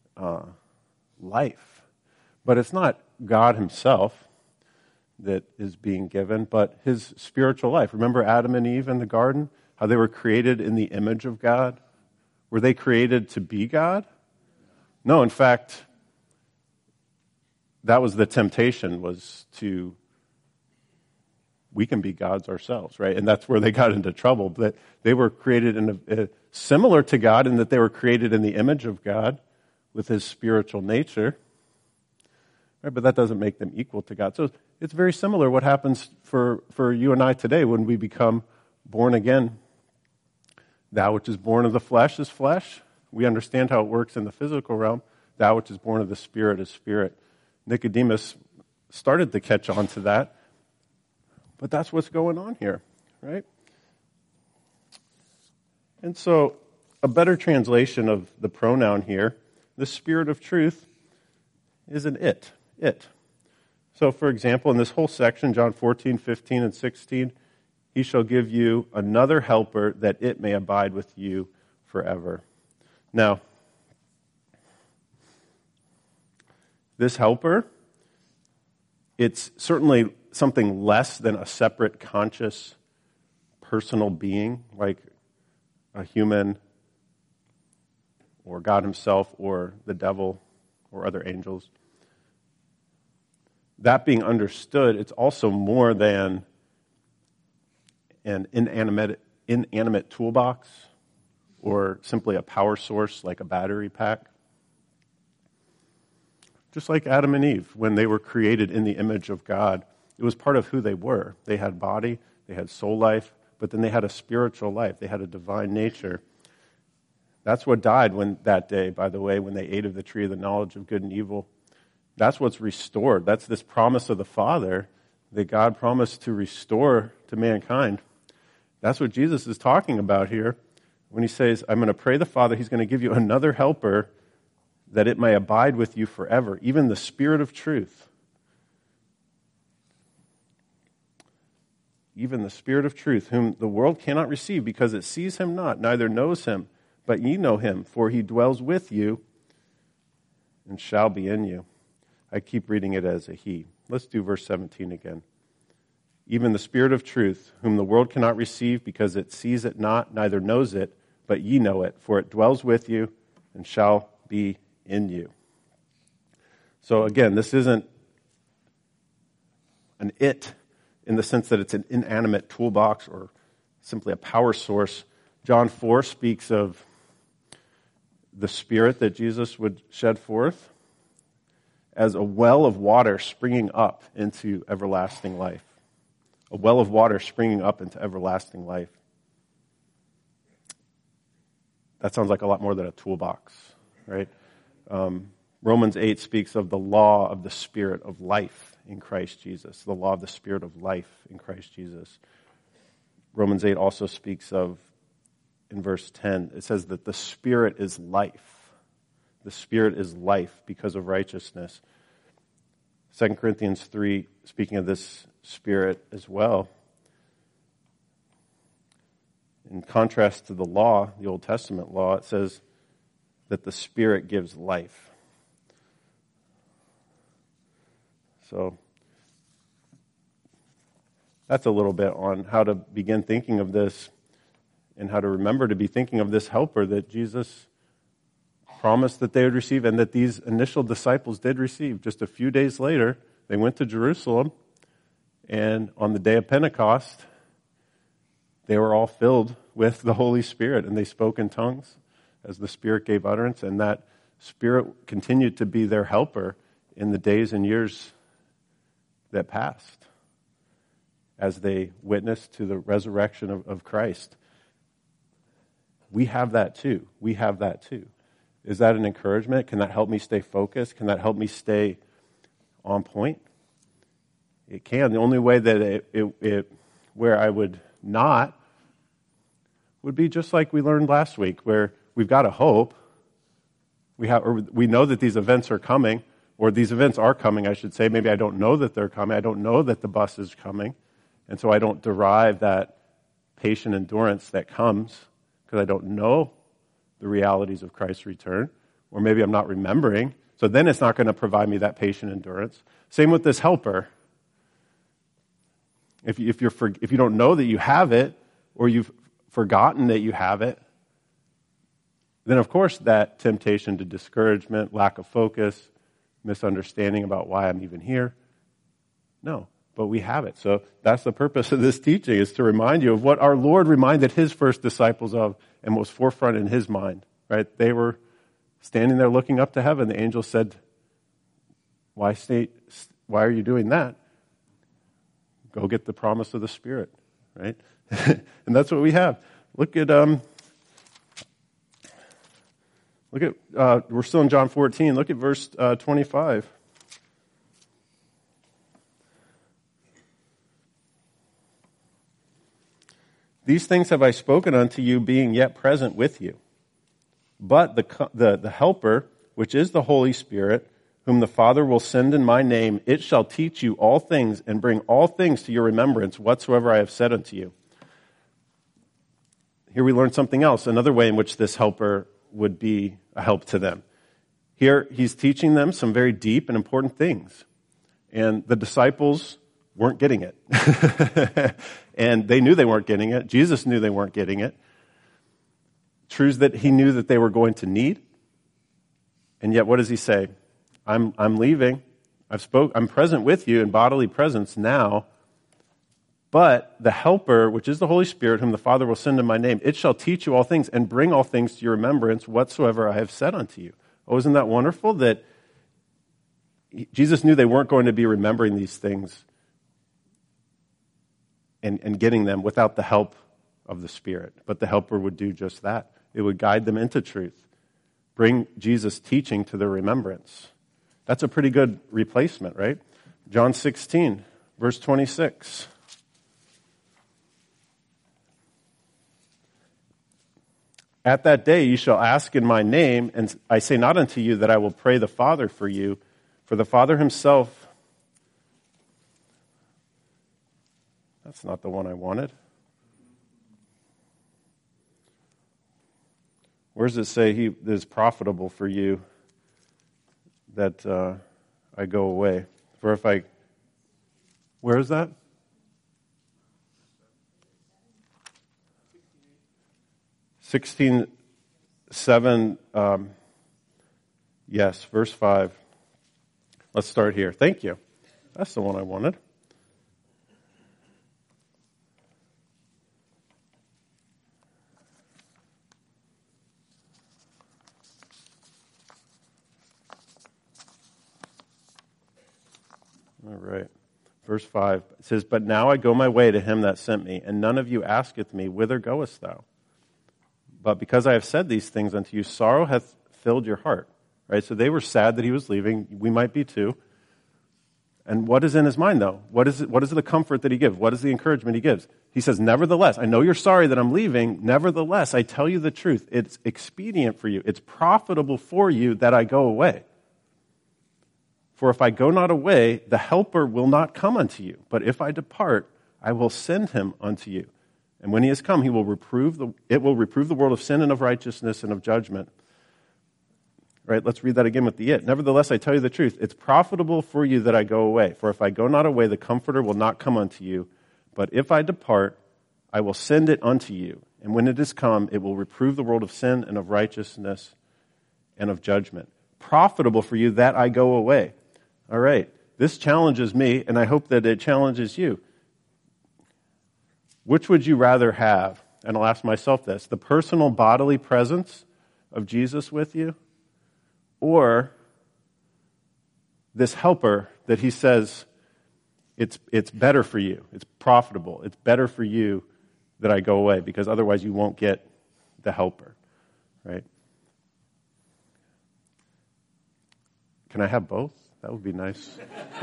life. But it's not God himself that is being given, but his spiritual life. Remember Adam and Eve in the garden? How they were created in the image of God? Were they created to be God? No, in fact, that was the temptation, was to, we can be gods ourselves, right? And that's where they got into trouble. That they were created in similar to God in that they were created in the image of God with his spiritual nature, right? But that doesn't make them equal to God. So it's very similar what happens for you and I today when we become born again. That which is born of the flesh is flesh. We understand how it works in the physical realm. That which is born of the Spirit is spirit. Nicodemus started to catch on to that. But that's what's going on here, right? And so a better translation of the pronoun here, the Spirit of truth, is an it. It. So, for example, in this whole section, John 14, 15, and 16, he shall give you another helper that it may abide with you forever. Now, this helper, it's certainly something less than a separate, conscious, personal being, like a human or God himself or the devil or other angels. That being understood, it's also more than an inanimate toolbox or simply a power source like a battery pack. Just like Adam and Eve, when they were created in the image of God, it was part of who they were. They had body, they had soul life, but then they had a spiritual life. They had a divine nature. That's what died that day, by the way, when they ate of the tree of the knowledge of good and evil. That's what's restored. That's this promise of the Father that God promised to restore to mankind. That's what Jesus is talking about here when he says, I'm going to pray the Father, he's going to give you another helper that it may abide with you forever, even the Spirit of truth. Even the Spirit of truth, whom the world cannot receive because it sees him not, neither knows him, but ye know him, for he dwells with you and shall be in you. I keep reading it as a he. Let's do verse 17 again. Even the Spirit of truth, whom the world cannot receive because it sees it not, neither knows it, but ye know it, for it dwells with you and shall be in you. So again, this isn't an it in the sense that it's an inanimate toolbox or simply a power source. John 4 speaks of the Spirit that Jesus would shed forth as a well of water springing up into everlasting life. A well of water springing up into everlasting life. That sounds like a lot more than a toolbox, right? Romans 8 speaks of the law of the Spirit of life in Christ Jesus. The law of the Spirit of life in Christ Jesus. Romans 8 also speaks of, in verse 10, it says that the Spirit is life. The Spirit is life because of righteousness. 2 Corinthians 3, speaking of this Spirit as well. In contrast to the law, the Old Testament law, it says that the Spirit gives life. So that's a little bit on how to begin thinking of this and how to remember to be thinking of this helper that Jesus promised that they would receive and that these initial disciples did receive. Just a few days later, they went to Jerusalem, and on the day of Pentecost, they were all filled with the Holy Spirit, and they spoke in tongues as the Spirit gave utterance, and that Spirit continued to be their helper in the days and years that passed as they witnessed to the resurrection of Christ. We have that too. We have that too. Is that an encouragement? Can that help me stay focused? Can that help me stay on point? It can. The only way that where I would not would be just like we learned last week, where we've got a hope. We know that these events are coming, or these events are coming, I should say. Maybe I don't know that they're coming. I don't know that the bus is coming. And so I don't derive that patient endurance that comes because I don't know the realities of Christ's return. Or maybe I'm not remembering. So then it's not going to provide me that patient endurance. Same with this helper. If you don't know that you have it, or you've forgotten that you have it, then of course that temptation to discouragement, lack of focus, misunderstanding about why I'm even here. No, but we have it. So that's the purpose of this teaching, is to remind you of what our Lord reminded his first disciples of and was forefront in his mind. Right? They were standing there looking up to heaven. The angel said, why are you doing that? Go get the promise of the Spirit, right? And that's what we have. Look at we're still in John 14. Look at verse 25. These things have I spoken unto you, being yet present with you. But the Helper, which is the Holy Spirit, whom the Father will send in my name, it shall teach you all things and bring all things to your remembrance whatsoever I have said unto you. Here we learn something else, another way in which this helper would be a help to them. Here he's teaching them some very deep and important things. And the disciples weren't getting it. And they knew they weren't getting it. Jesus knew they weren't getting it. Truths that he knew that they were going to need. And yet what does he say? I'm leaving. I'm present with you in bodily presence now. But the Helper, which is the Holy Spirit, whom the Father will send in my name, it shall teach you all things and bring all things to your remembrance whatsoever I have said unto you. Oh, isn't that wonderful that Jesus knew they weren't going to be remembering these things and getting them without the help of the Spirit. But the Helper would do just that. It would guide them into truth, bring Jesus' teaching to their remembrance. That's a pretty good replacement, right? John 16, verse 26. At that day you shall ask in my name, and I say not unto you that I will pray the Father for you, for the Father himself. That's not the one I wanted. Where does it say it is profitable for you that I go away? For if I... Where is that? 16:7, yes, verse 5. Let's start here. Thank you. That's the one I wanted. All right. Verse 5. It says, But now I go my way to him that sent me, and none of you asketh me, Whither goest thou? But because I have said these things unto you, sorrow hath filled your heart. Right? So they were sad that he was leaving. We might be too. And what is in his mind, though? What is the comfort that he gives? What is the encouragement he gives? He says, nevertheless, I know you're sorry that I'm leaving. Nevertheless, I tell you the truth. It's expedient for you. It's profitable for you that I go away. For if I go not away, the Helper will not come unto you. But if I depart, I will send him unto you. And when he has come, it will reprove the world of sin and of righteousness and of judgment. Right, let's read that again with the it. Nevertheless, I tell you the truth. It's profitable for you that I go away. For if I go not away, the Comforter will not come unto you. But if I depart, I will send it unto you. And when it is come, it will reprove the world of sin and of righteousness and of judgment. Profitable for you that I go away. All right, this challenges me, and I hope that it challenges you. Which would you rather have? And I'll ask myself this: the personal bodily presence of Jesus with you, or this helper that he says it's better for you, it's profitable, it's better for you that I go away, because otherwise you won't get the helper, right? Can I have both? That would be nice.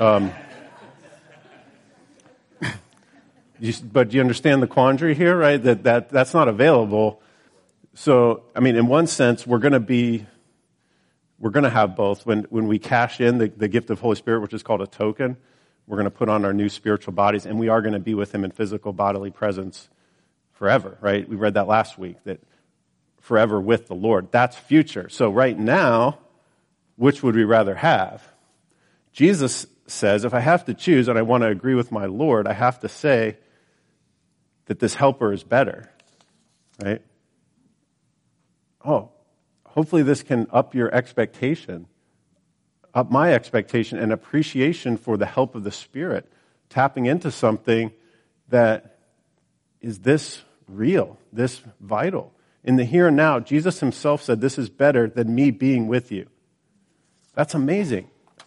But do you understand the quandary here, right? That's not available. So, I mean, in one sense, we're going to have both. When we cash in the gift of Holy Spirit, which is called a token, we're going to put on our new spiritual bodies, and we are going to be with him in physical bodily presence forever, right? We read that last week, that forever with the Lord. That's future. So right now, which would we rather have? Jesus says, if I have to choose and I want to agree with my Lord, I have to say that this helper is better, right? Oh, hopefully this can up your expectation, up my expectation and appreciation for the help of the Spirit, tapping into something that is this real, this vital. In the here and now, Jesus himself said, this is better than me being with you. That's amazing.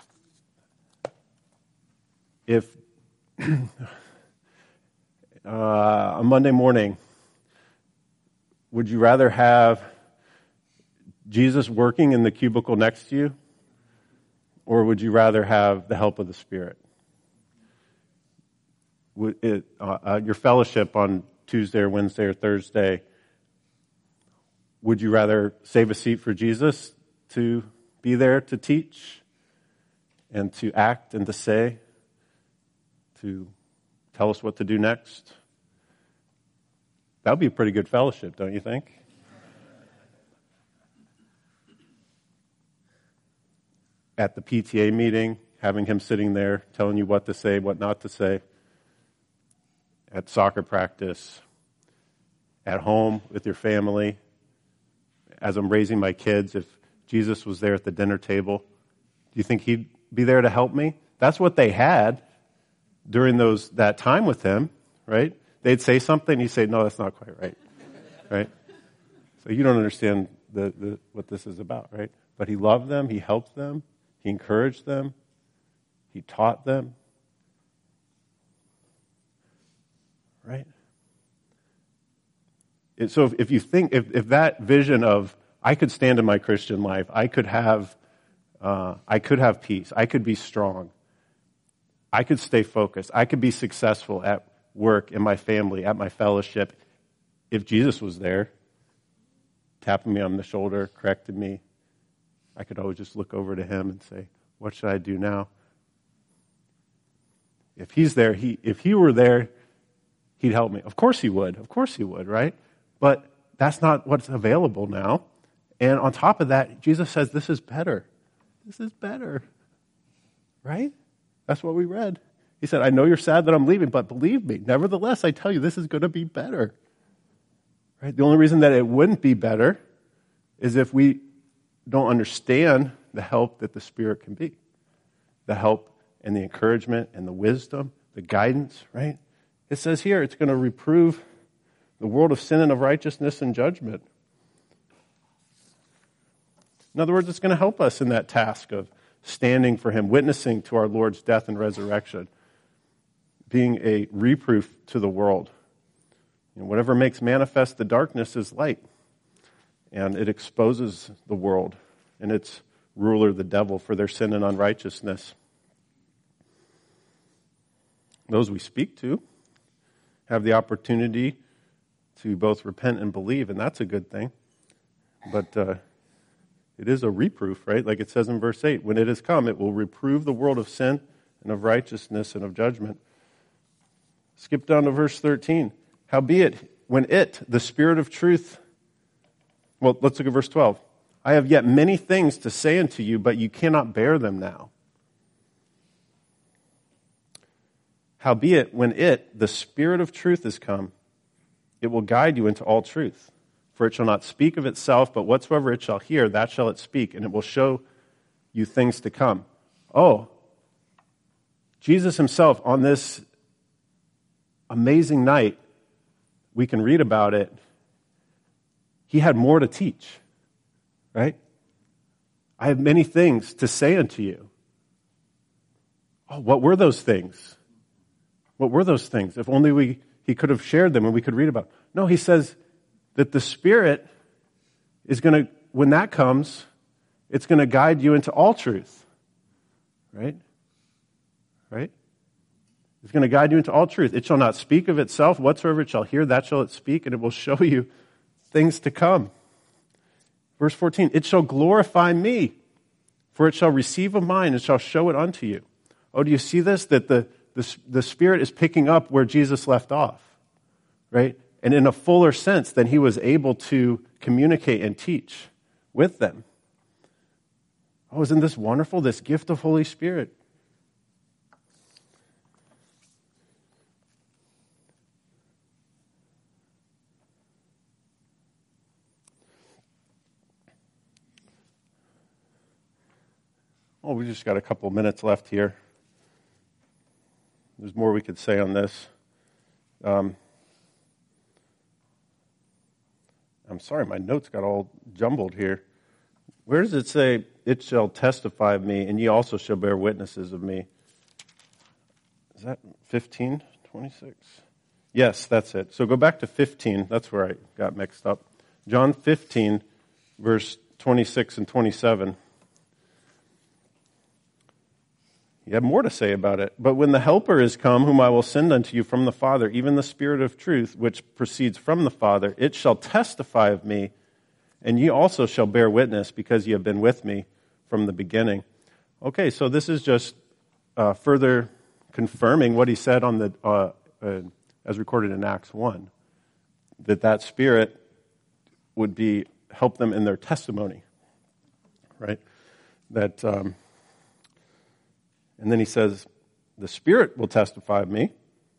If on Monday morning, would you rather have Jesus working in the cubicle next to you, or would you rather have the help of the Spirit? Your fellowship on Tuesday or Wednesday or Thursday, would you rather save a seat for Jesus to be there to teach and to act and to say, to tell us what to do next? That would be a pretty good fellowship, don't you think? At the PTA meeting, having him sitting there telling you what to say, what not to say. At soccer practice, at home with your family, as I'm raising my kids, if Jesus was there at the dinner table, do you think he'd be there to help me? That's what they had during that time with him, right? They'd say something, he'd say, no, that's not quite right, right? So you don't understand what this is about, right? But he loved them, he helped them, he encouraged them, he taught them, right? So if you think, if that vision of, I could stand in my Christian life, I could have peace, I could be strong, I could stay focused, I could be successful at work, in my family, at my fellowship, if Jesus was there, tapping me on the shoulder, correcting me, I could always just look over to him and say, what should I do now? If he's there, if he were there, he'd help me. Of course he would, right? But that's not what's available now. And on top of that, Jesus says, this is better. This is better. Right? That's what we read. He said, I know you're sad that I'm leaving, but believe me, nevertheless, I tell you, this is going to be better. Right? The only reason that it wouldn't be better is if we don't understand the help that the Spirit can be. The help and the encouragement and the wisdom, the guidance, right? It says here, it's going to reprove the world of sin and of righteousness and judgment. In other words, it's going to help us in that task of standing for him, witnessing to our Lord's death and resurrection, being a reproof to the world. Whatever makes manifest the darkness is light, and it exposes the world and its ruler, the devil, for their sin and unrighteousness. Those we speak to have the opportunity to both repent and believe, and that's a good thing. But it is a reproof, right? Like it says in verse 8, when it has come, it will reprove the world of sin and of righteousness and of judgment. Skip down to verse 13. Howbeit, when the Spirit of truth, well, let's look at verse 12. I have yet many things to say unto you, but you cannot bear them now. Howbeit, when the Spirit of truth is come, it will guide you into all truth. For it shall not speak of itself, but whatsoever it shall hear, that shall it speak, and it will show you things to come. Oh, Jesus himself on this amazing night, we can read about it, he had more to teach. right? I have many things to say unto you. Oh, what were those things? What were those things? If only he could have shared them and we could read about them. No, he says that the Spirit is going to, when that comes, it's going to guide you into all truth. Right? Right? It's going to guide you into all truth. It shall not speak of itself. Whatsoever it shall hear, that shall it speak, and it will show you things to come. Verse 14, it shall glorify me, for it shall receive of mine and shall show it unto you. Oh, do you see this? That the Spirit is picking up where Jesus left off, right? And in a fuller sense than he was able to communicate and teach with them. Oh, isn't this wonderful, this gift of Holy Spirit? Oh, we just got a couple minutes left here. There's more we could say on this. I'm sorry, my notes got all jumbled here. Where does it say, it shall testify of me, and ye also shall bear witnesses of me? Is that 15, 26? Yes, that's it. So go back to 15. That's where I got mixed up. John 15, verse 26 and 27. You have more to say about it. But when the Helper is come, whom I will send unto you from the Father, even the Spirit of truth, which proceeds from the Father, it shall testify of me, and ye also shall bear witness, because ye have been with me from the beginning. Okay, so this is just further confirming what he said on the as recorded in Acts 1, that Spirit would help them in their testimony, right? That. And then he says, the Spirit will testify of me,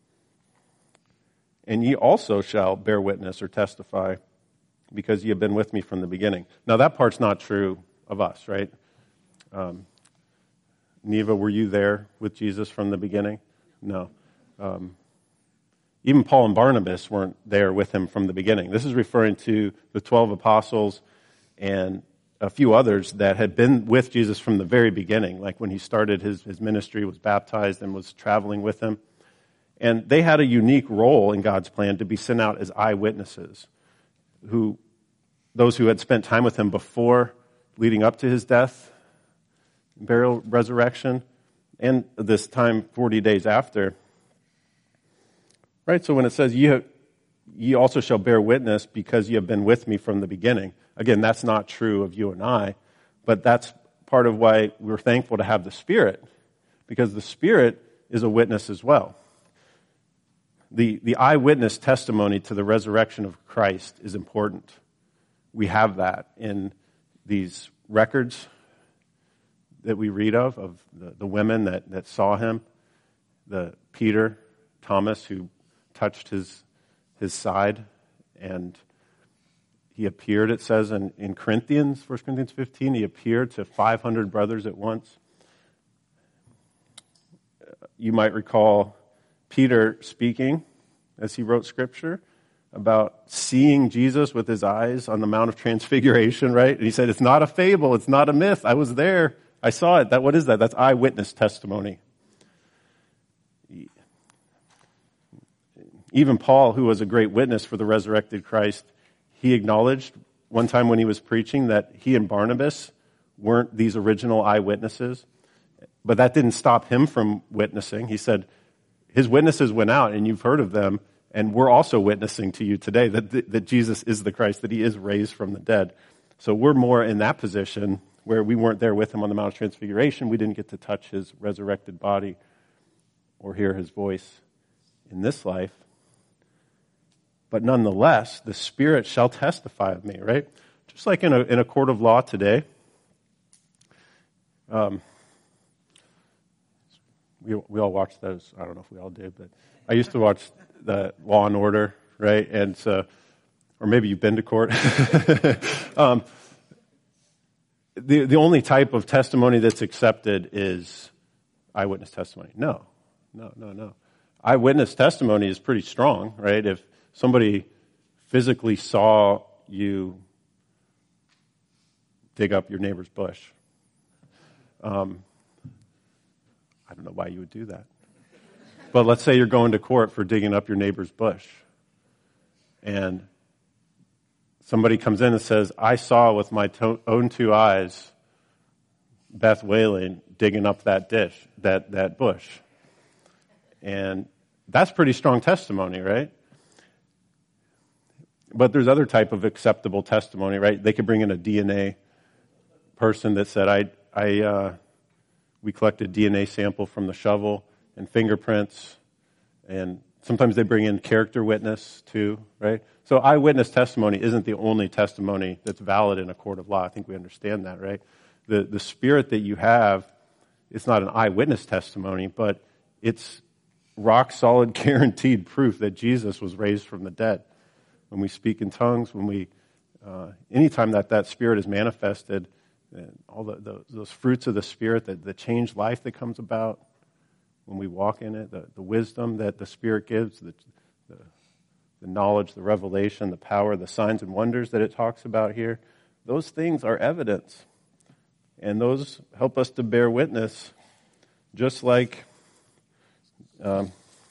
and ye also shall bear witness or testify, because ye have been with me from the beginning. Now that part's not true of us, right? Neva, were you there with Jesus from the beginning? No. Even Paul and Barnabas weren't there with him from the beginning. This is referring to the 12 apostles and a few others that had been with Jesus from the very beginning, like when he started his ministry, was baptized, and was traveling with him. And they had a unique role in God's plan to be sent out as eyewitnesses, those who had spent time with him before, leading up to his death, burial, resurrection, and this time 40 days after. Right, so when it says, ye also shall bear witness, because ye have been with me from the beginning. Again, that's not true of you and I, but that's part of why we're thankful to have the Spirit, because the Spirit is a witness as well. The eyewitness testimony to the resurrection of Christ is important. We have that in these records that we read of the women that saw him, the Peter, Thomas, who touched his side, and he appeared, it says in Corinthians, 1 Corinthians 15, he appeared to 500 brothers at once. You might recall Peter speaking as he wrote Scripture about seeing Jesus with his eyes on the Mount of Transfiguration, right? And he said, it's not a fable, it's not a myth. I was there, I saw it. What is that? That's eyewitness testimony. Even Paul, who was a great witness for the resurrected Christ, he acknowledged one time when he was preaching that he and Barnabas weren't these original eyewitnesses, but that didn't stop him from witnessing. He said, his witnesses went out, and you've heard of them, and we're also witnessing to you today that Jesus is the Christ, that he is raised from the dead. So we're more in that position where we weren't there with him on the Mount of Transfiguration. We didn't get to touch his resurrected body or hear his voice in this life. But nonetheless, the Spirit shall testify of me, right? Just like in a court of law today. We all watch those. I don't know if we all did, but I used to watch the Law and Order, right? And so, or maybe you've been to court. The only type of testimony that's accepted is eyewitness testimony. No. Eyewitness testimony is pretty strong, right? If somebody physically saw you dig up your neighbor's bush. I don't know why you would do that. But let's say you're going to court for digging up your neighbor's bush. And somebody comes in and says, I saw with my own two eyes Beth Whaling digging up that bush. And that's pretty strong testimony, right? But there's other type of acceptable testimony, right? They could bring in a DNA person that said, we collected DNA sample from the shovel and fingerprints, and sometimes they bring in character witness too, right? So eyewitness testimony isn't the only testimony that's valid in a court of law. I think we understand that, right? The spirit that you have, it's not an eyewitness testimony, but it's rock solid, guaranteed proof that Jesus was raised from the dead. When we speak in tongues, when we, anytime that spirit is manifested, and all those fruits of the spirit, the changed life that comes about when we walk in it, the wisdom that the Spirit gives, the knowledge, the revelation, the power, the signs and wonders that it talks about here, those things are evidence. And those help us to bear witness, just like the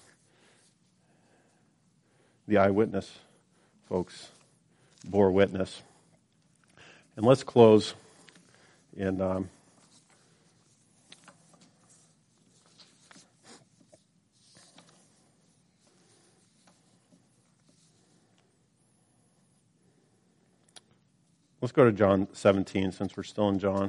eyewitness folks bore witness. And let's close in let's go to John 17, since we're still in John.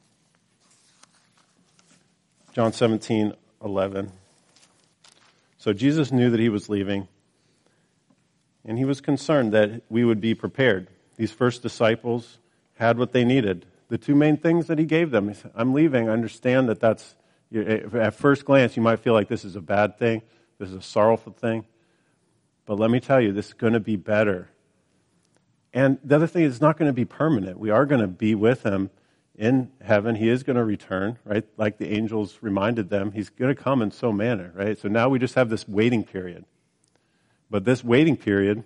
John 17:11. So Jesus knew that he was leaving, and he was concerned that we would be prepared. These first disciples had what they needed. The two main things that he gave them, he said, I'm leaving. I understand that that's, at first glance, you might feel like this is a bad thing, this is a sorrowful thing. But let me tell you, this is going to be better. And the other thing is, it's not going to be permanent. We are going to be with him in heaven. He is going to return, right? Like the angels reminded them, he's going to come in some manner, right? So now we just have this waiting period. But this waiting period,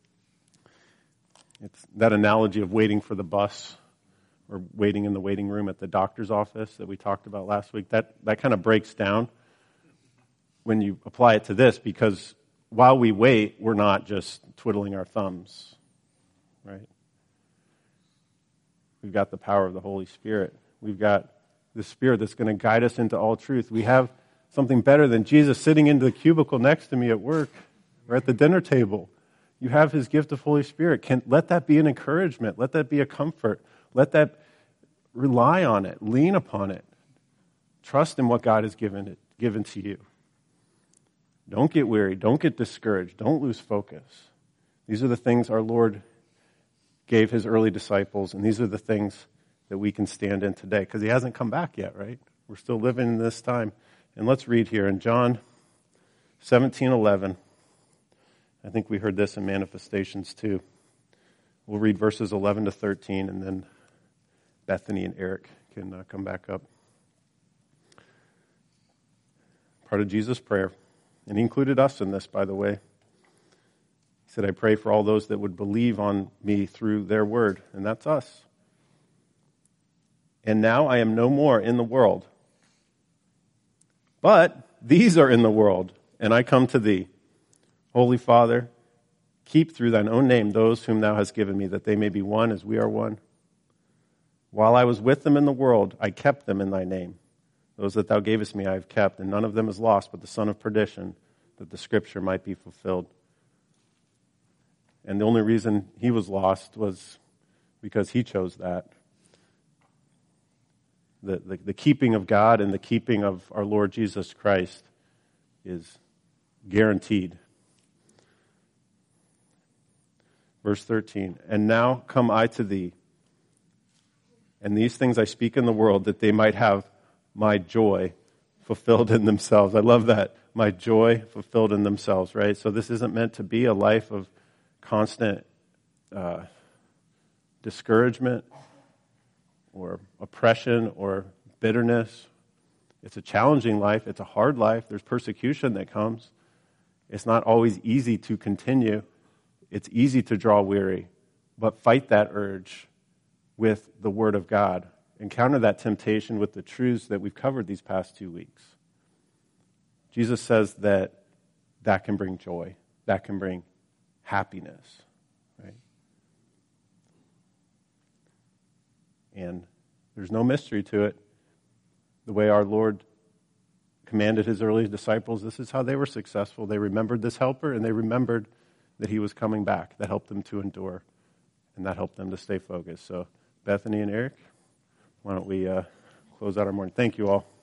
it's that analogy of waiting for the bus or waiting in the waiting room at the doctor's office that we talked about last week. That kind of breaks down when you apply it to this, because while we wait, we're not just twiddling our thumbs. Right? We've got the power of the Holy Spirit. We've got the Spirit that's going to guide us into all truth. We have something better than Jesus sitting in the cubicle next to me at work or at the dinner table. You have his gift of Holy Spirit. Let that be an encouragement. Let that be a comfort. Let that rely on it. Lean upon it. Trust in what God has given to you. Don't get weary. Don't get discouraged. Don't lose focus. These are the things our Lord gave his early disciples, and these are the things that we can stand in today, because he hasn't come back yet, right? We're still living in this time. And let's read here in John 17:11. I think we heard this in Manifestations too. We'll read verses 11 to 13, and then Bethany and Eric can come back up. Part of Jesus' prayer, and he included us in this, by the way. He said, I pray for all those that would believe on me through their word. And that's us. And now I am no more in the world. But these are in the world, and I come to thee. Holy Father, keep through thine own name those whom thou hast given me, that they may be one as we are one. While I was with them in the world, I kept them in thy name. Those that thou gavest me I have kept, and none of them is lost but the son of perdition, that the scripture might be fulfilled. And the only reason he was lost was because he chose that. The keeping of God and the keeping of our Lord Jesus Christ is guaranteed. Verse 13, and now come I to thee, and these things I speak in the world, that they might have my joy fulfilled in themselves. I love that. My joy fulfilled in themselves, right? So this isn't meant to be a life of constant discouragement or oppression or bitterness. It's a challenging life. It's a hard life. There's persecution that comes. It's not always easy to continue. It's easy to draw weary, but fight that urge with the Word of God and counter that temptation with the truths that we've covered these past 2 weeks. Jesus says that can bring joy, that can bring happiness, right? And there's no mystery to it. The way our Lord commanded his early disciples, this is how they were successful. They remembered this helper, and they remembered that he was coming back. That helped them to endure, and that helped them to stay focused. So, Bethany and Eric, why don't we close out our morning? Thank you all.